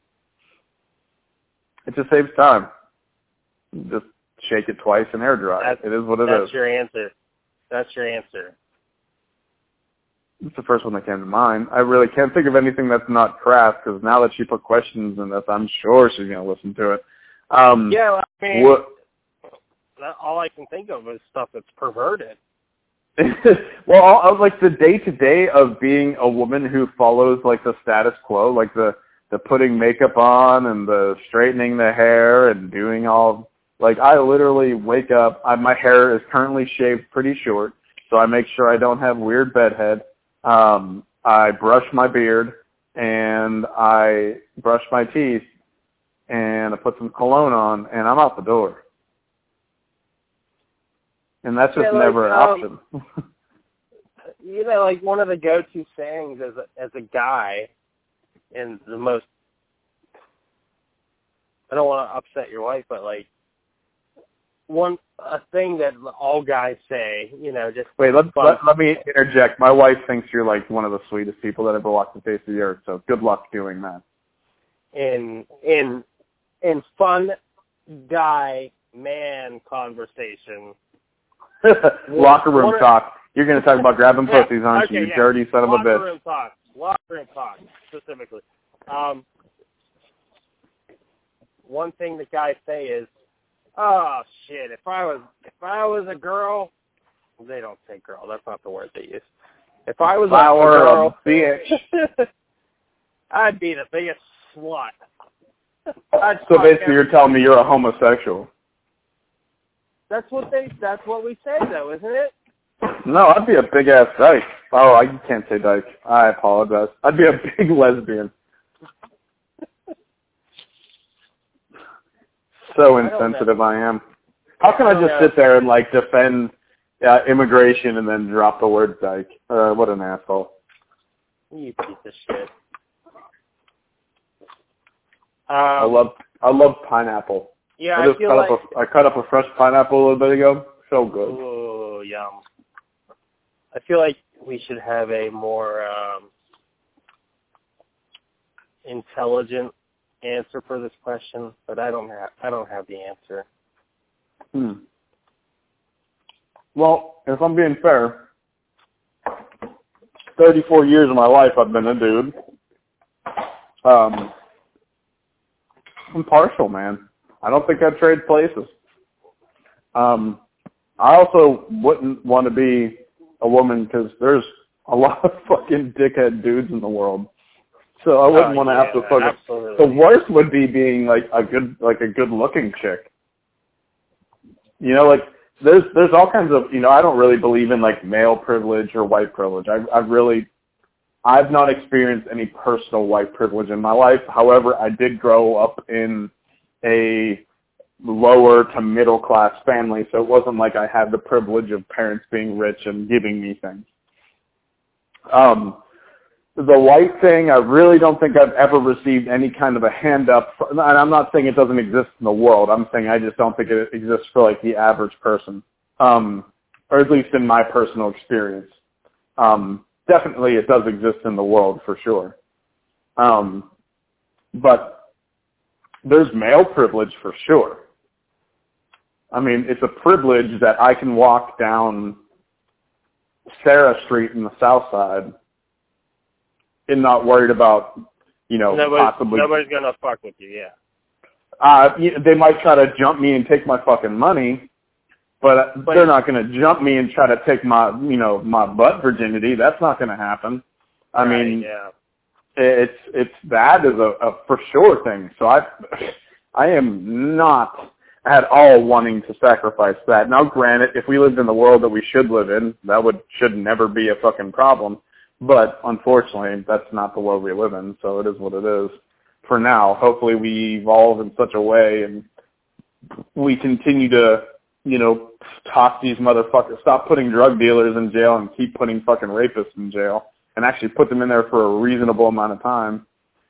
It just saves time. Just shake it twice and air dry. That's, it is what it that's is. That's your answer. That's your answer. It's the first one that came to mind. I really can't think of anything that's not crass, because now that she put questions in this, I'm sure she's going to listen to it. Um, yeah, well, I mean, what, all I can think of is stuff that's perverted. Well, I was like the day-to-day of being a woman who follows like the status quo, like the, the putting makeup on and the straightening the hair and doing all, like I literally wake up, I, my hair is currently shaved pretty short, so I make sure I don't have weird bedhead. Um, I brush my beard, and I brush my teeth, and I put some cologne on, and I'm out the door. And that's just yeah, like, never an um, option. You know, like one of the go-to sayings as a, as a guy, and the most, I don't want to upset your wife, but like, one a thing that all guys say, you know, just wait. Let, let let me interject. My wife thinks you're like one of the sweetest people that ever walked the face of the earth. So good luck doing that. And and and fun guy man conversation. Locker room What talk. You're going to talk about grabbing yeah, pussies, aren't okay, you? You yeah. dirty son Locker of a bitch. Locker room talk. Locker room talk, specifically. Um, one thing that guys say is, "Oh shit! If I was if I was a girl," they don't say girl. That's not the word they use. If I was Flower a girl, bitch. I'd be the biggest slut. I'd So fuck basically, every- you're telling me you're a homosexual. That's what they. That's what we say, though, isn't it? No, I'd be a big ass dyke. Oh, I can't say dyke. I apologize. I'd be a big lesbian. So insensitive I, I am. How can I, I just know. sit there and like defend uh, immigration and then drop the word dyke? Uh, what an asshole! You piece of shit. Um, I love I love pineapple. Yeah, I just I feel cut like up a, I cut up a fresh pineapple a little bit ago. So good. Oh, yum. I feel like we should have a more um, intelligent answer for this question, but I don't have I don't have the answer. Hmm. Well, if I'm being fair, thirty-four years of my life I've been a dude. Um, I'm partial, man. I don't think I'd trade places. Um, I also wouldn't want to be a woman because there's a lot of fucking dickhead dudes in the world. So I wouldn't oh, want to yeah, have to fucking. absolutely. The worst would be being like a good, like a good-looking chick. You know, like there's there's all kinds of. You know, I don't really believe in like male privilege or white privilege. I I really, I've not experienced any personal white privilege in my life. However, I did grow up in a lower to middle class family, so it wasn't like I had the privilege of parents being rich and giving me things. Um. The white thing, I really don't think I've ever received any kind of a hand up. And I'm not saying it doesn't exist in the world. I'm saying I just don't think it exists for like the average person, um, or at least in my personal experience. Um, definitely, it does exist in the world for sure. Um, but there's male privilege for sure. I mean, it's a privilege that I can walk down Sarah Street in the South Side and not worried about, you know, nobody's, possibly... Nobody's going to fuck with you, yeah. Uh, they might try to jump me and take my fucking money, but, but they're not going to jump me and try to take my, you know, my butt virginity. That's not going to happen. I right, mean, yeah. it's it's that is a, a for sure thing. So I, I am not at all wanting to sacrifice that. Now, granted, if we lived in the world that we should live in, that would should never be a fucking problem. But unfortunately, that's not the world we live in, so it is what it is. For now, hopefully we evolve in such a way and we continue to, you know, toss these motherfuckers, stop putting drug dealers in jail and keep putting fucking rapists in jail and actually put them in there for a reasonable amount of time.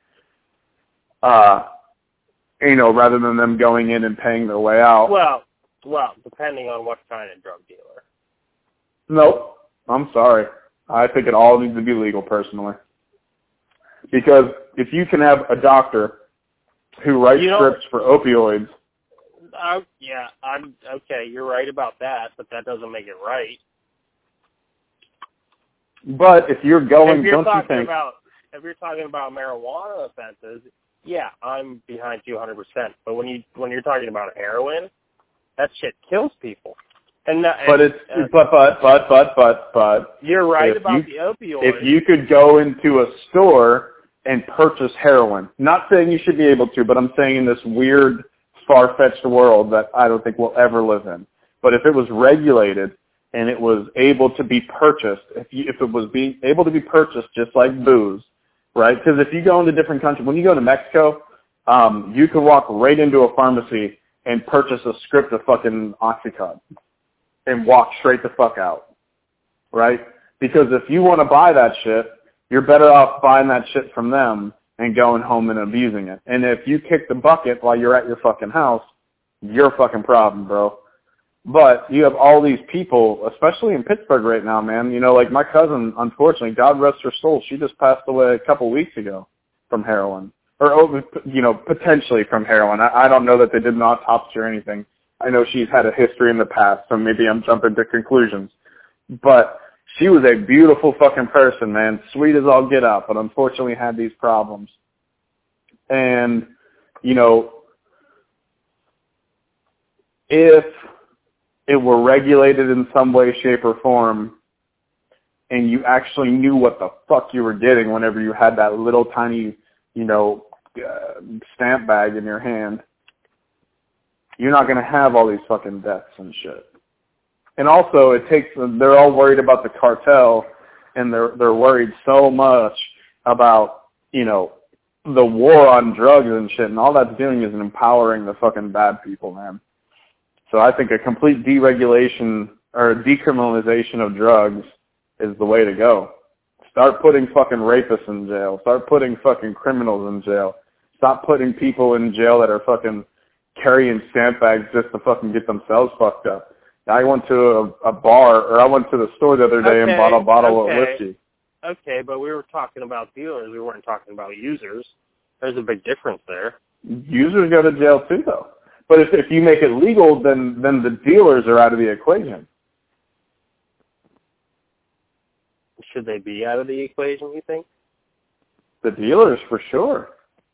Uh, you know, rather than them going in and paying their way out. Well, well, depending on what kind of drug dealer. Nope. I'm sorry. I think it all needs to be legal, personally. Because if you can have a doctor who writes you know, scripts for opioids... Uh, yeah, I'm okay, you're right about that, but that doesn't make it right. But if you're going, if you're don't you think... About, if you're talking about marijuana offenses, yeah, I'm behind you one hundred percent. But when, you, when you're talking about heroin, that shit kills people. And, uh, but it's uh, but but but but but but you're right about you, the opioids. If you could go into a store and purchase heroin, not saying you should be able to, but I'm saying in this weird, far-fetched world that I don't think we'll ever live in. But if it was regulated and it was able to be purchased, if you, if it was being able to be purchased just like booze, right? Because if you go into different countries, when you go to Mexico, um, you can walk right into a pharmacy and purchase a script of fucking Oxycontin and walk straight the fuck out, right? Because if you want to buy that shit, you're better off buying that shit from them and going home and abusing it. And if you kick the bucket while you're at your fucking house, you're a fucking problem, bro. But you have all these people, especially in Pittsburgh right now, man. You know, like my cousin, unfortunately, God rest her soul, she just passed away a couple weeks ago from heroin. or, you know, potentially from heroin. I, I don't know that they did an autopsy or anything. I know she's had a history in the past, so maybe I'm jumping to conclusions. But she was a beautiful fucking person, man. Sweet as all get out, but unfortunately had these problems. And, you know, if it were regulated in some way, shape, or form, and you actually knew what the fuck you were getting whenever you had that little tiny, you know, uh, stamp bag in your hand, you're not going to have all these fucking deaths and shit. And also, it takes, they're all worried about the cartel, and they're they're worried so much about, you know, the war on drugs and shit, and all that's doing is empowering the fucking bad people, man. So I think a complete deregulation or decriminalization of drugs is the way to go. Start putting fucking rapists in jail. Start putting fucking criminals in jail. Stop putting people in jail that are fucking carrying stamp bags just to fucking get themselves fucked up. I went to a, a bar, or I went to the store the other day okay, and bought a bottle okay. of whiskey. Okay, but we were talking about dealers. We weren't talking about users. There's a big difference there. Users go to jail too, though. But if, if you make it legal, then, then the dealers are out of the equation. Should they be out of the equation, you think? The dealers, for sure.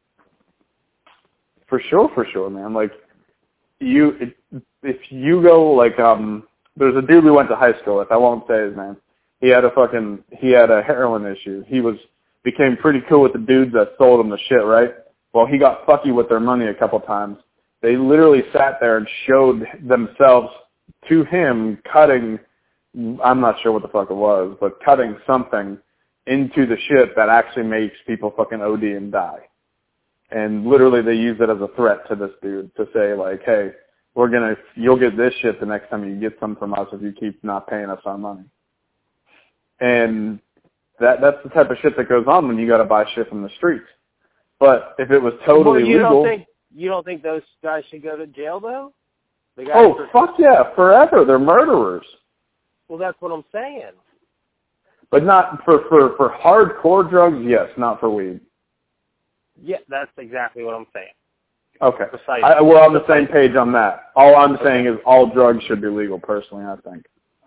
For sure, for sure, man. Like, you, it, if you go, like, um, there's a dude we went to high school with, I won't say his name. He had a fucking, he had a heroin issue. He was, became pretty cool with the dudes that sold him the shit, right? Well, he got fucky with their money a couple times. They literally sat there and showed themselves to him cutting, I'm not sure what the fuck it was, but cutting something into the shit that actually makes people fucking O D and die. And literally they used it as a threat to this dude to say, like, hey, we're going to, you'll get this shit the next time you get some from us if you keep not paying us our money. And that that's the type of shit that goes on when you got to buy shit from the streets. But if it was totally well, you legal... Don't think, you don't think those guys should go to jail, though? The guys oh, are, fuck yeah, forever. They're murderers. Well, that's what I'm saying. But not for, for, for hardcore drugs, yes, not for weed. Yeah, that's exactly what I'm saying. Okay. Precisely. I, we're on the same page on that. All I'm okay. saying is all drugs should be legal, personally, I think.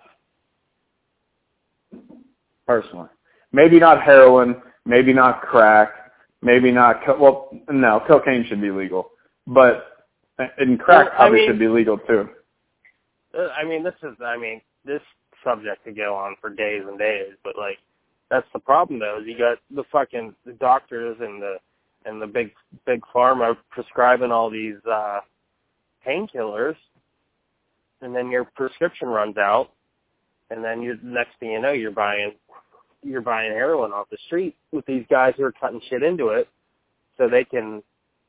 Personally. Maybe not heroin, maybe not crack, maybe not, co- well, no, cocaine should be legal. But, and crack well, probably I mean, should be legal, too. I mean, this is, I mean, this subject could go on for days and days, but, like, that's the problem, though, is you got the fucking the doctors and the and the big big pharma prescribing all these uh, painkillers, and then your prescription runs out, and then you next thing you know, you're buying you're buying heroin off the street with these guys who are cutting shit into it, so they can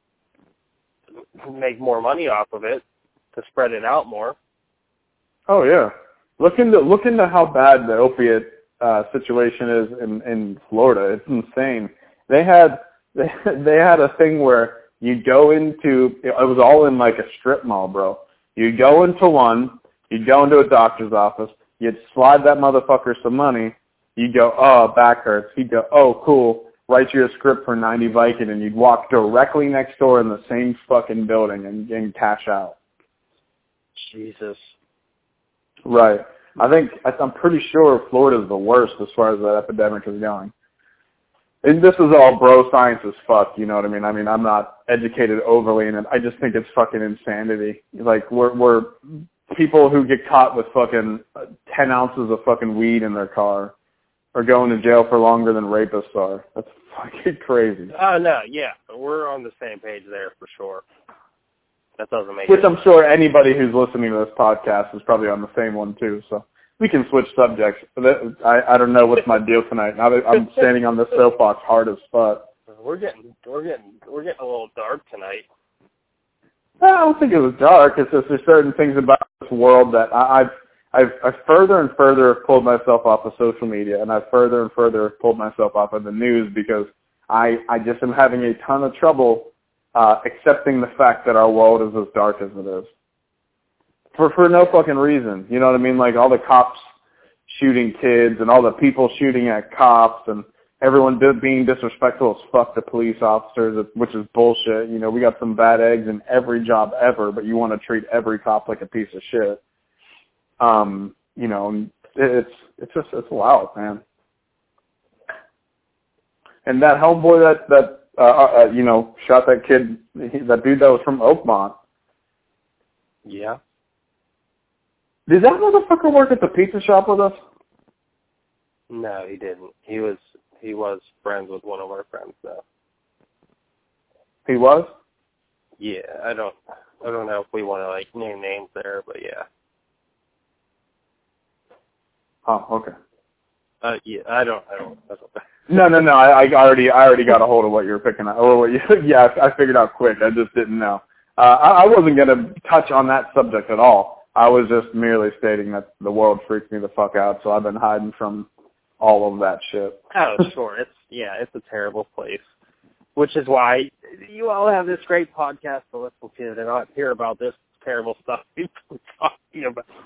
make more money off of it to spread it out more. Oh yeah, look into look into how bad the opiate uh, situation is in in Florida. It's insane. They had. They, they had a thing where you go into, it was all in like a strip mall, bro. You'd go into one, you'd go into a doctor's office, you'd slide that motherfucker some money, you'd go, oh, back hurts. He'd go, oh, cool, write you a script for ninety Vicodin, and you'd walk directly next door in the same fucking building and, and cash out. Jesus. Right. I think, I'm pretty sure Florida's the worst as far as that epidemic is going. And this is all bro science as fuck, you know what I mean? I mean, I'm not educated overly in it. I just think it's fucking insanity. Like, we're, we're people who get caught with fucking ten ounces of fucking weed in their car are going to jail for longer than rapists are. That's fucking crazy. Oh, uh, no, yeah. We're on the same page there for sure. That doesn't make Which sense. I'm sure anybody who's listening to this podcast is probably on the same one, too, so. We can switch subjects. I, I don't know what's my deal tonight. Now that I'm standing on this soapbox hard as fuck. We're getting we're getting we're getting a little dark tonight. I don't think it was dark. It's just there's certain things about this world that I, I've I've I've further and further pulled myself off of social media, and I've further and further pulled myself off of the news because I I just am having a ton of trouble uh, accepting the fact that our world is as dark as it is. For for no fucking reason. You know what I mean? Like all the cops shooting kids and all the people shooting at cops and, everyone did being disrespectful as fuck to police officers, which is bullshit. You know, we got some bad eggs in every job ever, but you want to treat every cop like a piece of shit. Um, you know, it's it's just it's wild, man. And that homeboy that that uh, uh, you know shot that kid, that dude that was from Oakmont. Yeah. Did that motherfucker work at the pizza shop with us? No, he didn't. He was he was friends with one of our friends, though. He was? Yeah, I don't I don't know if we want to like name names there, but yeah. Oh, okay. Uh, yeah, I don't I don't. I don't No, no, no. I, I already I already got a hold of what you were picking up. Or what you, yeah, I, I figured out quick. I just didn't know. Uh, I, I wasn't gonna touch on that subject at all. I was just merely stating that the world freaks me the fuck out, so I've been hiding from all of that shit. Oh, sure. It's yeah, it's a terrible place. Which is why you all have this great podcast to listen to to not hear about this terrible stuff we've been talking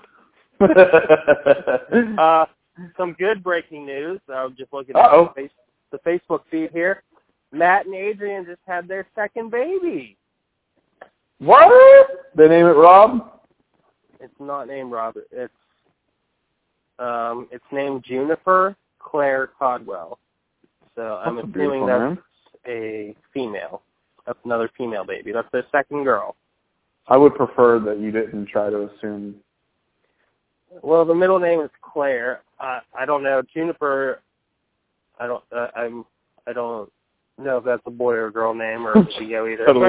about. uh, some good breaking news. I'm just looking at the, face, the Facebook feed here. Matt and Adrian just had their second baby. What? They name it Rob? It's not named Robert. It's um, it's named Juniper Claire Codwell. So I'm that's assuming that's name. a female. That's another female baby. That's their second girl. I would prefer that you didn't try to assume. Well, the middle name is Claire. Uh, I don't know Juniper. I don't. Uh, I'm. I don't know if that's a boy or girl name or a she either. Totally.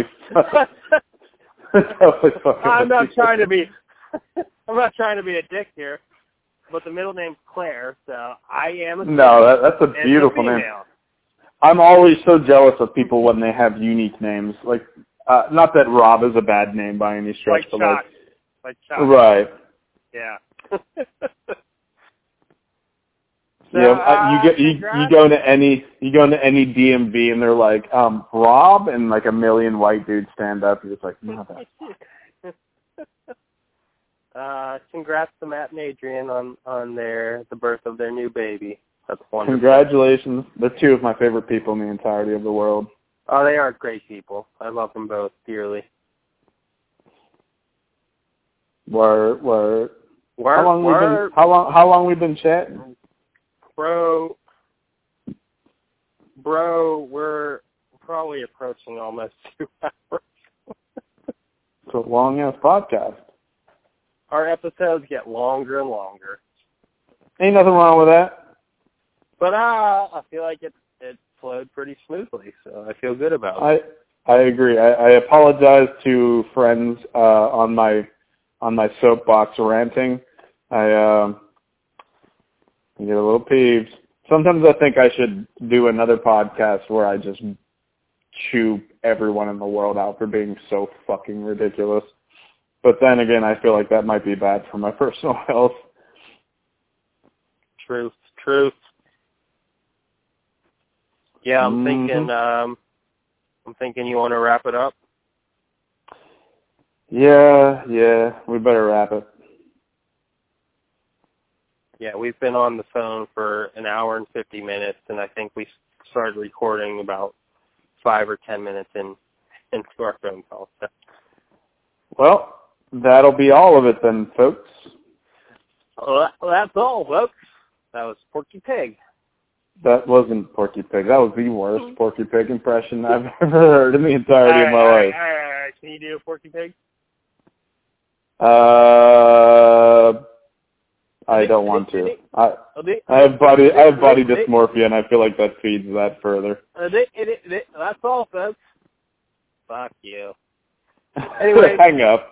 I'm not trying to be. I'm not trying to be a dick here, but the middle name's Claire, so I am. A no, that, that's a beautiful a name. I'm always so jealous of people when they have unique names. Like, uh, not that Rob is a bad name by any stretch, like but Chuck. like, like Chuck. Right. Yeah. So, yeah, uh, you get you, you go to any you go into any D M V and they're like, um, Rob, and like a million white dudes stand up. You're just like, no, that's Uh, congrats to Matt and Adrian on, on their the birth of their new baby. That's wonderful. Congratulations. They're two of my favorite people in the entirety of the world. Oh, they are great people. I love them both dearly. Word, word. Word, how long word. we been how long how long we been chatting? Bro Bro, we're probably approaching almost two hours. It's a long ass podcast. Our episodes get longer and longer. Ain't nothing wrong with that. But uh, I feel like it it flowed pretty smoothly, so I feel good about it. I I agree. I, I apologize to friends uh, on my on my soapbox ranting. I uh, get a little peeved. Sometimes I think I should do another podcast where I just chew everyone in the world out for being so fucking ridiculous. But then again, I feel like that might be bad for my personal health. Truth, truth. Yeah, I'm mm-hmm. thinking. Um, I'm thinking you want to wrap it up. Yeah, yeah, we better wrap it. Yeah, we've been on the phone for an hour and fifty minutes, and I think we started recording about five or ten minutes in into our phone call. So. Well, that'll be all of it then, folks. Well, that's all, folks. That was Porky Pig. That wasn't Porky Pig. That was the worst Porky Pig impression I've ever heard in the entirety right, of my all right, life. All right, all right. Can you do a Porky Pig? Uh, I don't want to. I I have body I have body dysmorphia, and I feel like that feeds that further. That's all, folks. Fuck you. Anyway, hang up.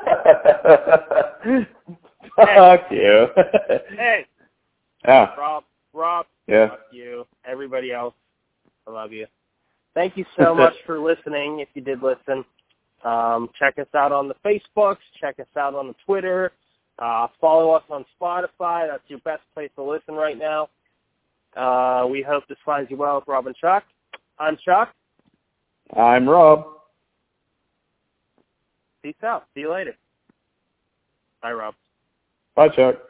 Fuck you. Hey. Yeah. Rob. Rob. Yeah. Fuck you. Everybody else. I love you. Thank you so much for listening. If you did listen, um, check us out on the Facebooks. Check us out on the Twitter. Uh, follow us on Spotify. That's your best place to listen right now. Uh, we hope this finds you well with Rob and Chuck. I'm Chuck. I'm Rob. Peace out. See you later. Bye, Rob. Bye, Chuck.